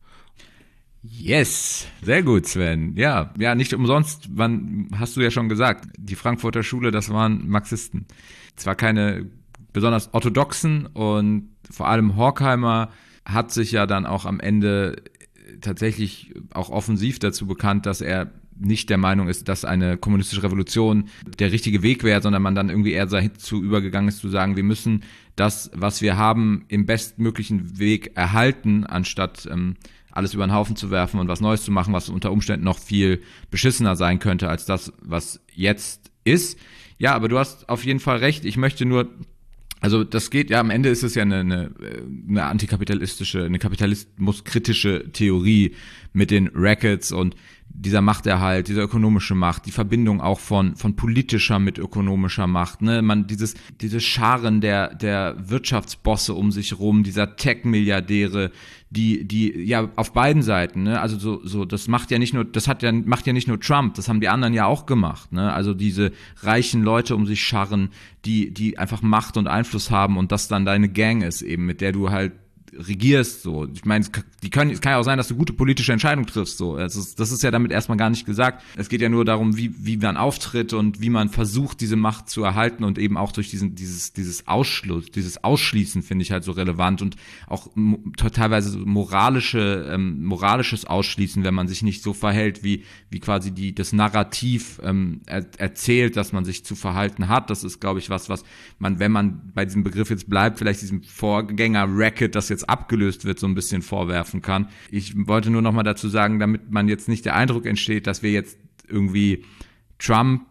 Yes, sehr gut, Sven. Ja, nicht umsonst, hast du ja schon gesagt, die Frankfurter Schule, das waren Marxisten. Zwar keine besonders orthodoxen und vor allem Horkheimer hat sich ja dann auch am Ende tatsächlich auch offensiv dazu bekannt, dass er nicht der Meinung ist, dass eine kommunistische Revolution der richtige Weg wäre, sondern man dann irgendwie eher dazu übergegangen ist zu sagen, wir müssen das, was wir haben, im bestmöglichen Weg erhalten, anstatt alles über den Haufen zu werfen und was Neues zu machen, was unter Umständen noch viel beschissener sein könnte als das, was jetzt ist. Ja, aber du hast auf jeden Fall recht. Ich möchte nur, also das geht, ja, am Ende ist es ja eine antikapitalistische, eine kapitalismuskritische Theorie mit den Rackets und dieser Machterhalt, dieser ökonomische Macht, die Verbindung auch von politischer mit ökonomischer Macht, ne, dieses Scharen der Wirtschaftsbosse um sich rum, dieser Tech-Milliardäre, die ja auf beiden Seiten, ne, also so das macht ja nicht nur Trump, das haben die anderen ja auch gemacht, ne, also diese reichen Leute um sich scharren, die einfach Macht und Einfluss haben und das dann deine Gang ist eben, mit der du halt regierst, so. Ich meine, es kann ja auch sein, dass du gute politische Entscheidungen triffst, so. Das ist ja damit erstmal gar nicht gesagt. Es geht ja nur darum, wie man auftritt und wie man versucht, diese Macht zu erhalten und eben auch durch dieses Ausschließen finde ich halt so relevant und auch teilweise moralisches Ausschließen, wenn man sich nicht so verhält, wie quasi das Narrativ erzählt, dass man sich zu verhalten hat. Das ist, glaube ich, was man, wenn man bei diesem Begriff jetzt bleibt, vielleicht diesem Vorgänger-Racket, das jetzt abgelöst wird, so ein bisschen vorwerfen kann. Ich wollte nur noch mal dazu sagen, damit man jetzt nicht der Eindruck entsteht, dass wir jetzt irgendwie Trump mit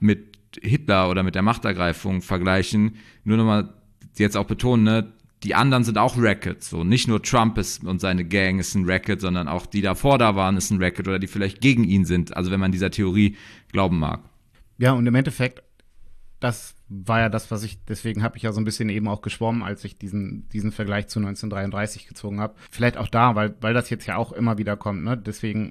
Hitler oder mit der Machtergreifung vergleichen, nur nochmal jetzt auch betonen, ne, die anderen sind auch Rackets, so nicht nur Trump und seine Gang ist ein Racket, sondern auch die davor da waren ist ein Racket oder die vielleicht gegen ihn sind, also wenn man dieser Theorie glauben mag. Ja, und im Endeffekt, das war ja das, deswegen habe ich ja so ein bisschen eben auch geschwommen, als ich diesen Vergleich zu 1933 gezogen habe. Vielleicht auch da, weil das jetzt ja auch immer wieder kommt, ne? Deswegen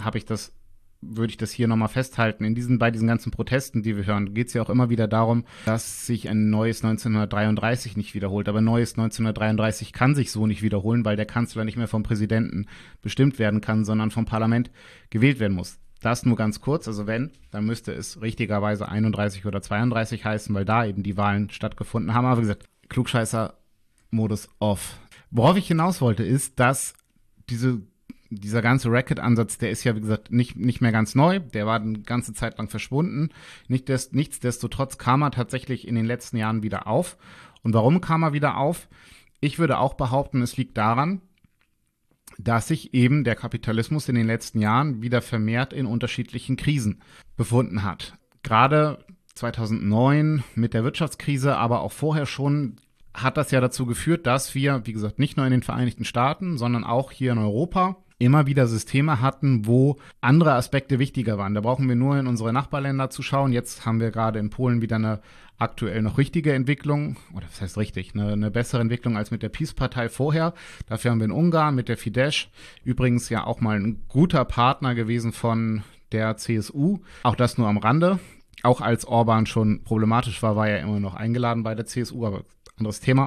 würde ich das hier nochmal festhalten. Bei diesen ganzen Protesten, die wir hören, geht es ja auch immer wieder darum, dass sich ein neues 1933 nicht wiederholt. Aber ein neues 1933 kann sich so nicht wiederholen, weil der Kanzler nicht mehr vom Präsidenten bestimmt werden kann, sondern vom Parlament gewählt werden muss. Das nur ganz kurz, also wenn, dann müsste es richtigerweise 31 oder 32 heißen, weil da eben die Wahlen stattgefunden haben. Aber wie gesagt, Klugscheißer-Modus off. Worauf ich hinaus wollte, ist, dass dieser ganze Racket-Ansatz, der ist ja, wie gesagt, nicht mehr ganz neu. Der war eine ganze Zeit lang verschwunden. Nichtsdestotrotz kam er tatsächlich in den letzten Jahren wieder auf. Und warum kam er wieder auf? Ich würde auch behaupten, es liegt daran, dass sich eben der Kapitalismus in den letzten Jahren wieder vermehrt in unterschiedlichen Krisen befunden hat. Gerade 2009 mit der Wirtschaftskrise, aber auch vorher schon, hat das ja dazu geführt, dass wir, wie gesagt, nicht nur in den Vereinigten Staaten, sondern auch hier in Europa immer wieder Systeme hatten, wo andere Aspekte wichtiger waren. Da brauchen wir nur in unsere Nachbarländer zu schauen. Jetzt haben wir gerade in Polen wieder eine aktuell noch richtige Entwicklung, oder was heißt richtig, eine bessere Entwicklung als mit der PiS-Partei vorher. Dafür haben wir in Ungarn mit der Fidesz, übrigens ja auch mal ein guter Partner gewesen von der CSU. Auch das nur am Rande. Auch als Orban schon problematisch war er immer noch eingeladen bei der CSU, aber anderes Thema.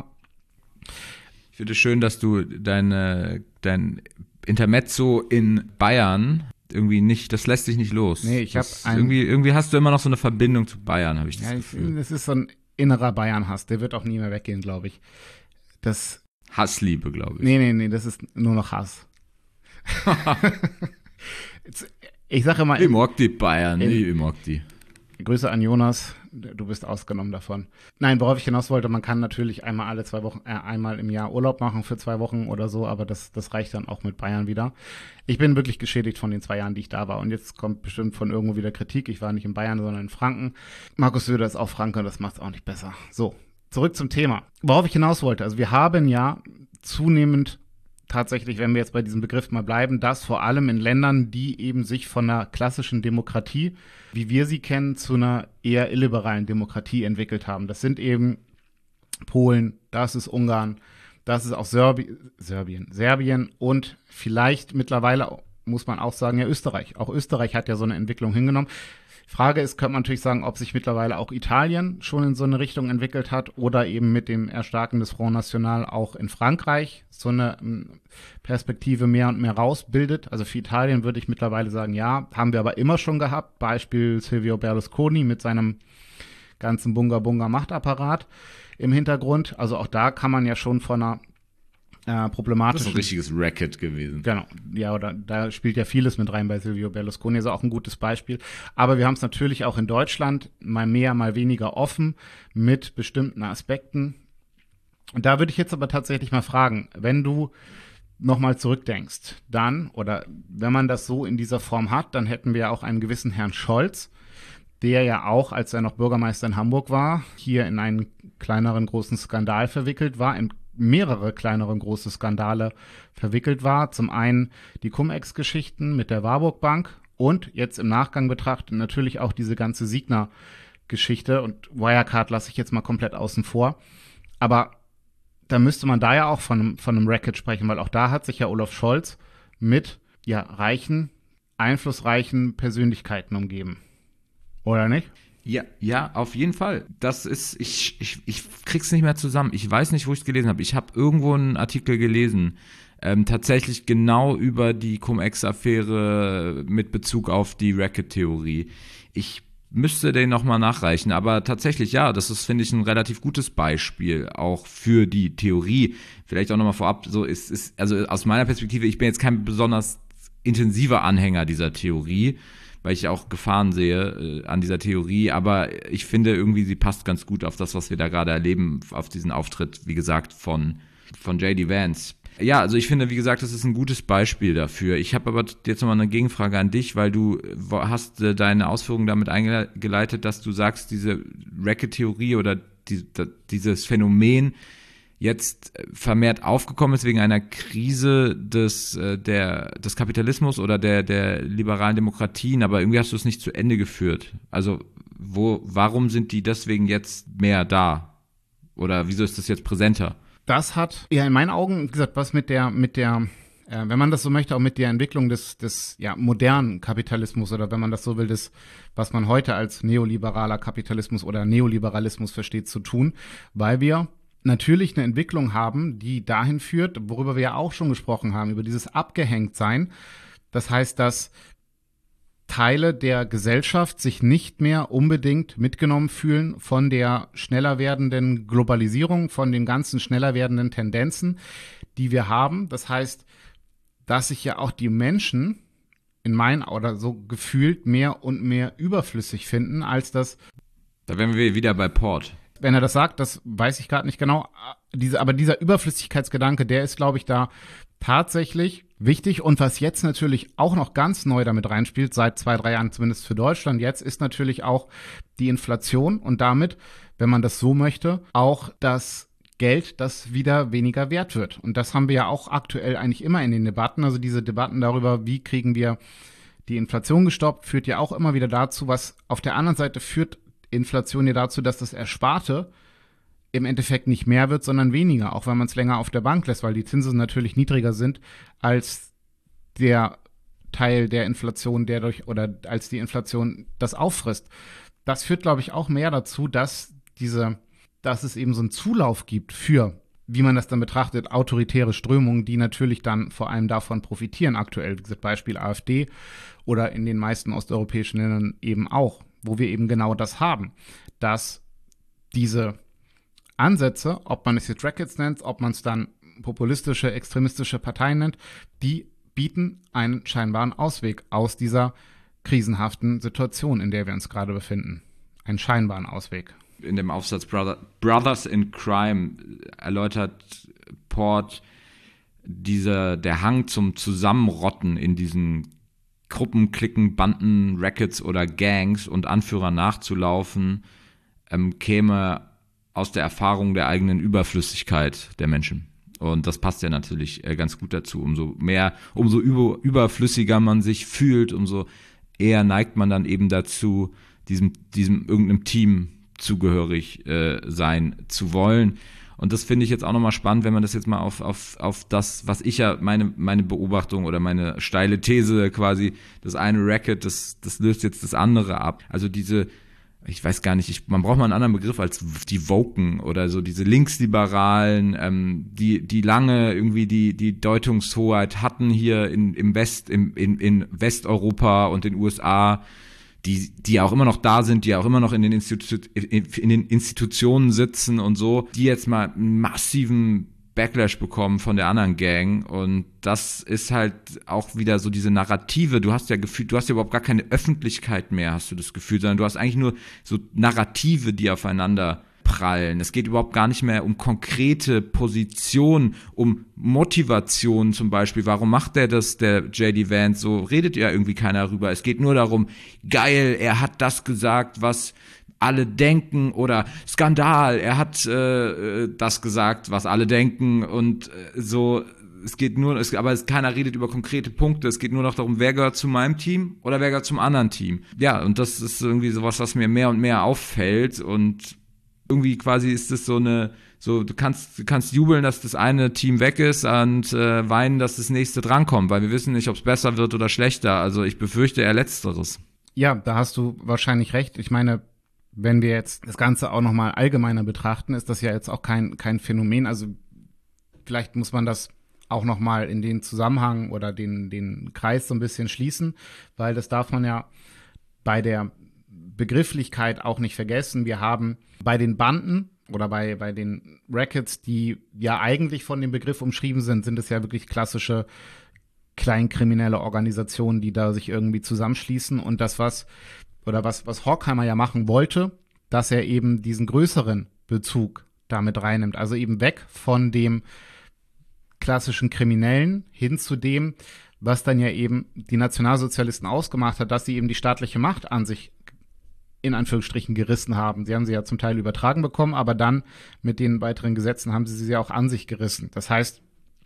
Ich finde es schön, dass du dein Intermezzo in Bayern irgendwie nicht, das lässt sich nicht los. Nee, irgendwie hast du immer noch so eine Verbindung zu Bayern, habe ich das Gefühl. Das ist so ein innerer Bayern-Hass, der wird auch nie mehr weggehen, glaube ich. Hassliebe, glaube ich. Nee, das ist nur noch Hass. Ich sage immer... Ich mag die Bayern, ich mag die. Grüße an Jonas, du bist ausgenommen davon. Nein, worauf ich hinaus wollte, man kann natürlich einmal einmal im Jahr Urlaub machen für 2 Wochen oder so, aber das reicht dann auch mit Bayern wieder. Ich bin wirklich geschädigt von den 2 Jahren, die ich da war. Und jetzt kommt bestimmt von irgendwo wieder Kritik. Ich war nicht in Bayern, sondern in Franken. Markus Söder ist auch Franke und das macht es auch nicht besser. So, zurück zum Thema. Worauf ich hinaus wollte, also wir haben ja zunehmend tatsächlich, wenn wir jetzt bei diesem Begriff mal bleiben, das vor allem in Ländern, die eben sich von einer klassischen Demokratie, wie wir sie kennen, zu einer eher illiberalen Demokratie entwickelt haben. Das sind eben Polen, das ist Ungarn, das ist auch Serbien und vielleicht mittlerweile, muss man auch sagen, ja Österreich. Auch Österreich hat ja so eine Entwicklung hingenommen. Frage ist, könnte man natürlich sagen, ob sich mittlerweile auch Italien schon in so eine Richtung entwickelt hat oder eben mit dem Erstarken des Front National auch in Frankreich so eine Perspektive mehr und mehr rausbildet. Also für Italien würde ich mittlerweile sagen, ja, haben wir aber immer schon gehabt. Beispiel Silvio Berlusconi mit seinem ganzen Bunga-Bunga-Machtapparat im Hintergrund. Also auch da kann man ja schon von einer problematisch. Das ist ein richtiges Racket gewesen. Genau, ja, oder da spielt ja vieles mit rein bei Silvio Berlusconi, ist auch ein gutes Beispiel. Aber wir haben es natürlich auch in Deutschland mal mehr, mal weniger offen mit bestimmten Aspekten. Und da würde ich jetzt aber tatsächlich mal fragen, wenn du nochmal zurückdenkst, dann, oder wenn man das so in dieser Form hat, dann hätten wir ja auch einen gewissen Herrn Scholz, der ja auch, als er noch Bürgermeister in Hamburg war, hier in einen kleineren großen Skandal verwickelt war, in mehrere kleinere große Skandale verwickelt war. Zum einen die Cum-Ex-Geschichten mit der Warburg Bank und jetzt im Nachgang betrachtet natürlich auch diese ganze Signa-Geschichte und Wirecard lasse ich jetzt mal komplett außen vor. Aber da müsste man da ja auch von einem Racket sprechen, weil auch da hat sich ja Olaf Scholz mit reichen, einflussreichen Persönlichkeiten umgeben. Oder nicht? Ja, auf jeden Fall. Das ist, ich krieg's nicht mehr zusammen. Ich weiß nicht, wo ich es gelesen habe. Ich habe irgendwo einen Artikel gelesen, tatsächlich genau über die Cum-Ex-Affäre mit Bezug auf die Racket-Theorie. Ich müsste den nochmal nachreichen, aber tatsächlich, ja, das ist, finde ich, ein relativ gutes Beispiel auch für die Theorie. Vielleicht auch nochmal vorab, so also aus meiner Perspektive, ich bin jetzt kein besonders intensiver Anhänger dieser Theorie, weil ich auch Gefahren sehe an dieser Theorie, aber ich finde irgendwie, sie passt ganz gut auf das, was wir da gerade erleben, auf diesen Auftritt, wie gesagt, von J.D. Vance. Ja, also ich finde, wie gesagt, das ist ein gutes Beispiel dafür. Ich habe aber jetzt nochmal eine Gegenfrage an dich, weil du hast deine Ausführungen damit eingeleitet, dass du sagst, diese Racket-Theorie oder dieses Phänomen jetzt vermehrt aufgekommen ist wegen einer Krise des Kapitalismus oder der liberalen Demokratien, aber irgendwie hast du es nicht zu Ende geführt. Also warum sind die deswegen jetzt mehr da? Oder wieso ist das jetzt präsenter? Das hat ja in meinen Augen, wie gesagt, was mit der, wenn man das so möchte, auch mit der Entwicklung des modernen Kapitalismus oder wenn man das so will, was man heute als neoliberaler Kapitalismus oder Neoliberalismus versteht, zu tun, weil wir natürlich eine Entwicklung haben, die dahin führt, worüber wir ja auch schon gesprochen haben, über dieses Abgehängtsein. Das heißt, dass Teile der Gesellschaft sich nicht mehr unbedingt mitgenommen fühlen von der schneller werdenden Globalisierung, von den ganzen schneller werdenden Tendenzen, die wir haben. Das heißt, dass sich ja auch die Menschen in meinen oder so gefühlt mehr und mehr überflüssig finden, als das. Da wären wir wieder bei Port. Wenn er das sagt, das weiß ich gerade nicht genau. Aber dieser Überflüssigkeitsgedanke, der ist, glaube ich, da tatsächlich wichtig. Und was jetzt natürlich auch noch ganz neu damit reinspielt, seit 2-3 Jahren zumindest für Deutschland jetzt, ist natürlich auch die Inflation und damit, wenn man das so möchte, auch das Geld, das wieder weniger wert wird. Und das haben wir ja auch aktuell eigentlich immer in den Debatten. Also diese Debatten darüber, wie kriegen wir die Inflation gestoppt, führt ja auch immer wieder dazu, was auf der anderen Seite führt Inflation ja dazu, dass das Ersparte im Endeffekt nicht mehr wird, sondern weniger, auch wenn man es länger auf der Bank lässt, weil die Zinsen natürlich niedriger sind als der Teil der Inflation, als die Inflation das auffrisst. Das führt, glaube ich, auch mehr dazu, dass es eben so einen Zulauf gibt für, wie man das dann betrachtet, autoritäre Strömungen, die natürlich dann vor allem davon profitieren, aktuell, wie gesagt, Beispiel AfD oder in den meisten osteuropäischen Ländern eben auch, wo wir eben genau das haben, dass diese Ansätze, ob man es jetzt Rackets nennt, ob man es dann populistische, extremistische Parteien nennt, die bieten einen scheinbaren Ausweg aus dieser krisenhaften Situation, in der wir uns gerade befinden. Einen scheinbaren Ausweg. In dem Aufsatz Brothers in Crime erläutert Port der Hang zum Zusammenrotten in diesen Gruppen, Cliquen, Banden, Rackets oder Gangs und Anführern nachzulaufen, käme aus der Erfahrung der eigenen Überflüssigkeit der Menschen. Und das passt ja natürlich ganz gut dazu. Umso überflüssiger man sich fühlt, umso eher neigt man dann eben dazu, diesem irgendeinem Team zugehörig sein zu wollen. Und das finde ich jetzt auch nochmal spannend, wenn man das jetzt mal auf das, was ich ja meine Beobachtung oder meine steile These quasi, das eine Racket, das löst jetzt das andere ab. Also ich weiß gar nicht, man braucht mal einen anderen Begriff als die Woken oder so, diese Linksliberalen, die lange irgendwie die Deutungshoheit hatten hier in Westeuropa und den USA, die auch immer noch da sind, die auch immer noch in den Institutionen sitzen und so, die jetzt mal einen massiven Backlash bekommen von der anderen Gang. Und das ist halt auch wieder so diese Narrative. Du hast ja überhaupt gar keine Öffentlichkeit mehr, hast du das Gefühl, sondern du hast eigentlich nur so Narrative, die aufeinander prallen. Es geht überhaupt gar nicht mehr um konkrete Positionen, um Motivation zum Beispiel. Warum macht der das, der J.D. Vance? So redet ja irgendwie keiner rüber. Es geht nur darum, geil, er hat das gesagt, was alle denken, oder Skandal, er hat das gesagt, was alle denken, und so. Keiner redet über konkrete Punkte. Es geht nur noch darum, wer gehört zu meinem Team oder wer gehört zum anderen Team. Ja, und das ist irgendwie sowas, was mir mehr und mehr auffällt, und irgendwie quasi ist es du kannst jubeln, dass das eine Team weg ist, und weinen, dass das nächste drankommt, weil wir wissen nicht, ob es besser wird oder schlechter. Also ich befürchte eher Letzteres. Ja, da hast du wahrscheinlich recht. Ich meine, wenn wir jetzt das Ganze auch nochmal allgemeiner betrachten, ist das ja jetzt auch kein Phänomen. Also vielleicht muss man das auch nochmal in den Zusammenhang oder den Kreis so ein bisschen schließen, weil das darf man ja bei der Begrifflichkeit auch nicht vergessen. Wir haben bei den Banden oder bei den Rackets, die ja eigentlich von dem Begriff umschrieben sind es ja wirklich klassische kleinkriminelle Organisationen, die da sich irgendwie zusammenschließen, und das was Horkheimer ja machen wollte, dass er eben diesen größeren Bezug damit reinnimmt, also eben weg von dem klassischen Kriminellen hin zu dem, was dann ja eben die Nationalsozialisten ausgemacht hat, dass sie eben die staatliche Macht an sich in Anführungsstrichen gerissen haben. Sie haben sie ja zum Teil übertragen bekommen, aber dann mit den weiteren Gesetzen haben sie ja auch an sich gerissen. Das heißt,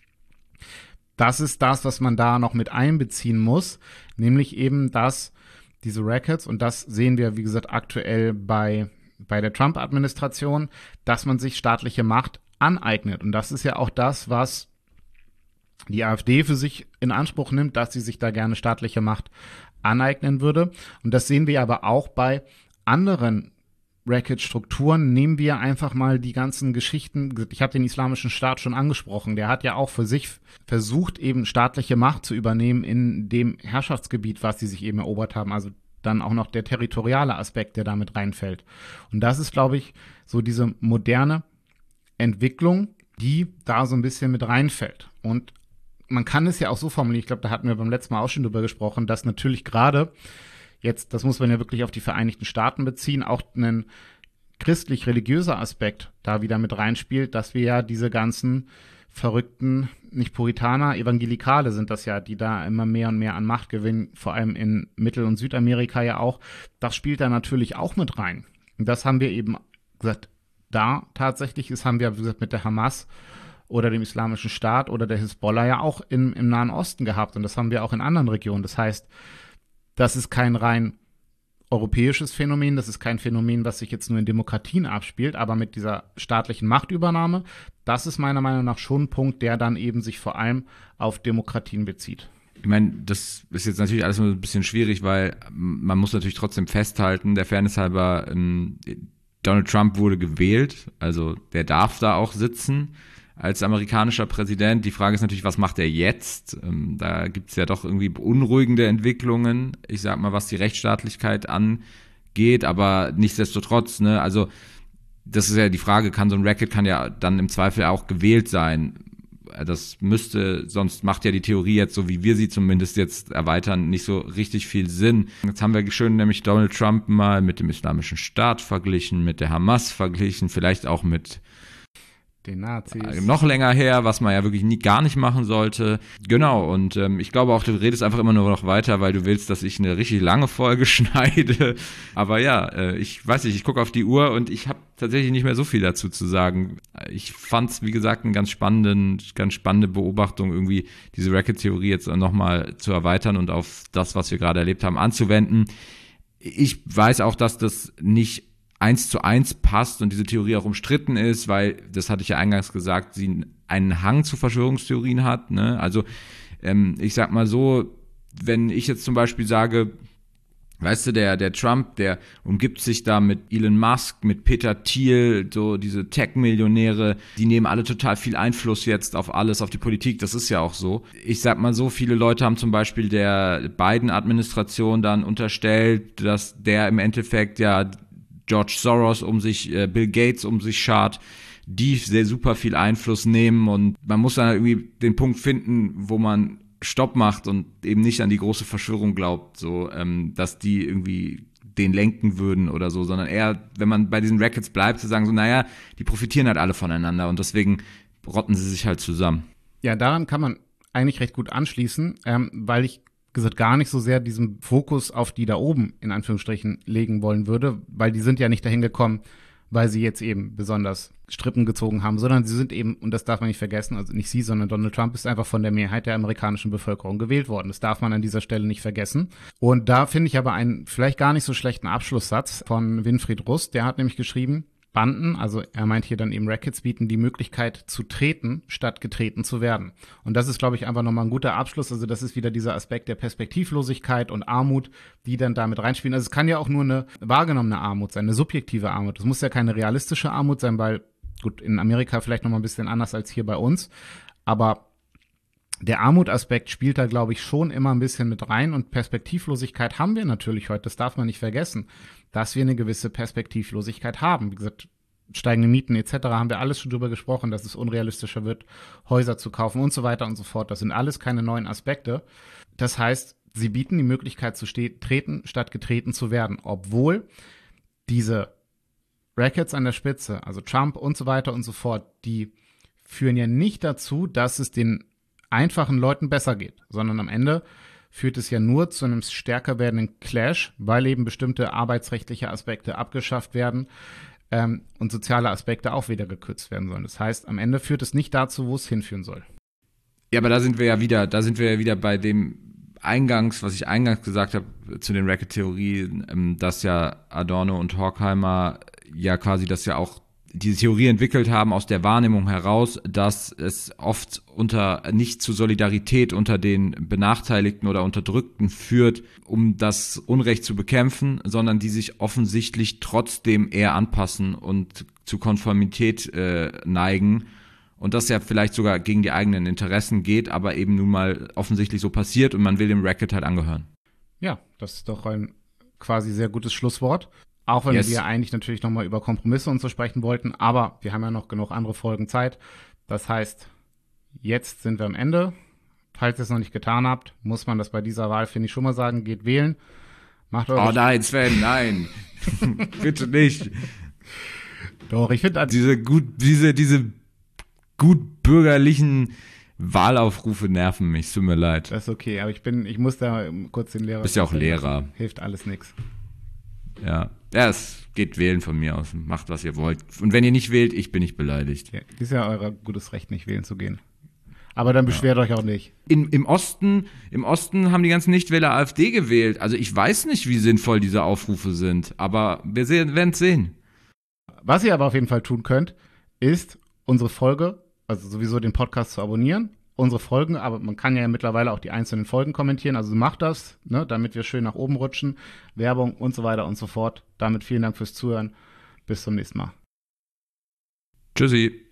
das ist das, was man da noch mit einbeziehen muss, nämlich eben, dass diese Rackets, und das sehen wir, wie gesagt, aktuell bei der Trump-Administration, dass man sich staatliche Macht aneignet. Und das ist ja auch das, was die AfD für sich in Anspruch nimmt, dass sie sich da gerne staatliche Macht aneignen würde. Und das sehen wir aber auch bei anderen Racket-Strukturen. Nehmen wir einfach mal die ganzen Geschichten. Ich habe den Islamischen Staat schon angesprochen. Der hat ja auch für sich versucht, eben staatliche Macht zu übernehmen in dem Herrschaftsgebiet, was sie sich eben erobert haben. Also dann auch noch der territoriale Aspekt, der damit reinfällt. Und das ist, glaube ich, so diese moderne Entwicklung, die da so ein bisschen mit reinfällt. Und man kann es ja auch so formulieren, ich glaube, da hatten wir beim letzten Mal auch schon drüber gesprochen, dass natürlich gerade jetzt, das muss man ja wirklich auf die Vereinigten Staaten beziehen, auch ein christlich-religiöser Aspekt da wieder mit reinspielt, dass wir ja diese ganzen verrückten, nicht Puritaner, Evangelikale sind das ja, die da immer mehr und mehr an Macht gewinnen, vor allem in Mittel- und Südamerika ja auch. Das spielt da natürlich auch mit rein. Und das haben wir eben gesagt, da tatsächlich, das haben wir, wie gesagt, mit der Hamas oder dem Islamischen Staat oder der Hisbollah ja auch im Nahen Osten gehabt. Und das haben wir auch in anderen Regionen. Das heißt, das ist kein rein europäisches Phänomen, das ist kein Phänomen, was sich jetzt nur in Demokratien abspielt, aber mit dieser staatlichen Machtübernahme, das ist meiner Meinung nach schon ein Punkt, der dann eben sich vor allem auf Demokratien bezieht. Ich meine, das ist jetzt natürlich alles ein bisschen schwierig, weil man muss natürlich trotzdem festhalten, der Fairness halber, Donald Trump wurde gewählt, also der darf da auch sitzen als amerikanischer Präsident. Die Frage ist natürlich, was macht er jetzt? Da gibt es ja doch irgendwie beunruhigende Entwicklungen, ich sag mal, was die Rechtsstaatlichkeit angeht, aber nichtsdestotrotz, ne, also das ist ja die Frage, so ein Racket kann ja dann im Zweifel auch gewählt sein. Das müsste, sonst macht ja die Theorie jetzt, so wie wir sie zumindest jetzt erweitern, nicht so richtig viel Sinn. Jetzt haben wir schön nämlich Donald Trump mal mit dem Islamischen Staat verglichen, mit der Hamas verglichen, vielleicht auch mit den Nazis. Noch länger her, was man ja wirklich gar nicht machen sollte. Genau, und ich glaube auch, du redest einfach immer nur noch weiter, weil du willst, dass ich eine richtig lange Folge schneide. Aber ja, ich weiß nicht, ich gucke auf die Uhr und ich habe tatsächlich nicht mehr so viel dazu zu sagen. Ich fand es, wie gesagt, eine ganz spannende Beobachtung, irgendwie diese Racket-Theorie jetzt nochmal zu erweitern und auf das, was wir gerade erlebt haben, anzuwenden. Ich weiß auch, dass das nicht 1:1 passt und diese Theorie auch umstritten ist, weil, das hatte ich ja eingangs gesagt, sie einen Hang zu Verschwörungstheorien hat, ne? Also ich sag mal so, wenn ich jetzt zum Beispiel sage, weißt du, der Trump, der umgibt sich da mit Elon Musk, mit Peter Thiel, so diese Tech-Millionäre, die nehmen alle total viel Einfluss jetzt auf alles, auf die Politik, das ist ja auch so. Ich sag mal so, viele Leute haben zum Beispiel der Biden-Administration dann unterstellt, dass der im Endeffekt ja George Soros Bill Gates um sich schart, die sehr super viel Einfluss nehmen, und man muss dann irgendwie den Punkt finden, wo man Stopp macht und eben nicht an die große Verschwörung glaubt, so, dass die irgendwie den lenken würden oder so, sondern eher, wenn man bei diesen Rackets bleibt, zu sagen so, naja, die profitieren halt alle voneinander und deswegen rotten sie sich halt zusammen. Ja, daran kann man eigentlich recht gut anschließen, weil ich gesagt gar nicht so sehr diesen Fokus auf die da oben in Anführungsstrichen legen wollen würde, weil die sind ja nicht dahin gekommen, weil sie jetzt eben besonders Strippen gezogen haben, sondern sie sind eben, und das darf man nicht vergessen, also nicht sie, sondern Donald Trump ist einfach von der Mehrheit der amerikanischen Bevölkerung gewählt worden. Das darf man an dieser Stelle nicht vergessen. Und da finde ich aber einen vielleicht gar nicht so schlechten Abschlusssatz von Winfried Rust, der hat nämlich geschrieben, Banden, also er meint hier dann eben Rackets, bieten die Möglichkeit zu treten, statt getreten zu werden. Und das ist, glaube ich, einfach nochmal ein guter Abschluss. Also das ist wieder dieser Aspekt der Perspektivlosigkeit und Armut, die dann damit reinspielen. Also es kann ja auch nur eine wahrgenommene Armut sein, eine subjektive Armut. Es muss ja keine realistische Armut sein, weil, gut, in Amerika vielleicht nochmal ein bisschen anders als hier bei uns. Aber der Armutaspekt spielt da, glaube ich, schon immer ein bisschen mit rein, und Perspektivlosigkeit haben wir natürlich heute, das darf man nicht vergessen, dass wir eine gewisse Perspektivlosigkeit haben. Wie gesagt, steigende Mieten etc. haben wir alles schon drüber gesprochen, dass es unrealistischer wird, Häuser zu kaufen und so weiter und so fort. Das sind alles keine neuen Aspekte. Das heißt, sie bieten die Möglichkeit zu treten, statt getreten zu werden, obwohl diese Rackets an der Spitze, also Trump und so weiter und so fort, die führen ja nicht dazu, dass es den einfachen Leuten besser geht, sondern am Ende führt es ja nur zu einem stärker werdenden Clash, weil eben bestimmte arbeitsrechtliche Aspekte abgeschafft werden und soziale Aspekte auch wieder gekürzt werden sollen. Das heißt, am Ende führt es nicht dazu, wo es hinführen soll. Ja, aber da sind wir ja wieder bei dem was ich eingangs gesagt habe zu den Racket-Theorien, dass ja Adorno und Horkheimer ja quasi das ja auch diese Theorie entwickelt haben aus der Wahrnehmung heraus, dass es oft nicht zu Solidarität unter den Benachteiligten oder Unterdrückten führt, um das Unrecht zu bekämpfen, sondern die sich offensichtlich trotzdem eher anpassen und zu Konformität neigen und das ja vielleicht sogar gegen die eigenen Interessen geht, aber eben nun mal offensichtlich so passiert und man will dem Racket halt angehören. Ja, das ist doch ein quasi sehr gutes Schlusswort. Auch wenn wir eigentlich natürlich nochmal über Kompromisse und so sprechen wollten, aber wir haben ja noch genug andere Folgen Zeit. Das heißt, jetzt sind wir am Ende. Falls ihr es noch nicht getan habt, muss man das bei dieser Wahl, finde ich, schon mal sagen, geht wählen. Macht eure nein, Sven, nein. Bitte nicht. Doch, ich finde diese gut bürgerlichen Wahlaufrufe nerven mich, es tut mir leid. Das ist okay, aber ich muss da kurz den Lehrer... Bist ja auch Lehrer. Hilft alles nichts. Ja, es geht wählen von mir aus. Macht, was ihr wollt. Und wenn ihr nicht wählt, ich bin nicht beleidigt. Ja, ist ja euer gutes Recht, nicht wählen zu gehen. Aber dann beschwert euch auch nicht. Im Osten haben die ganzen Nichtwähler AfD gewählt. Also ich weiß nicht, wie sinnvoll diese Aufrufe sind. Aber wir werden es sehen. Was ihr aber auf jeden Fall tun könnt, ist unsere Folge, also sowieso den Podcast zu abonnieren. Unsere Folgen, aber man kann ja mittlerweile auch die einzelnen Folgen kommentieren, also macht das, ne, damit wir schön nach oben rutschen, Werbung und so weiter und so fort. Damit vielen Dank fürs Zuhören, bis zum nächsten Mal. Tschüssi.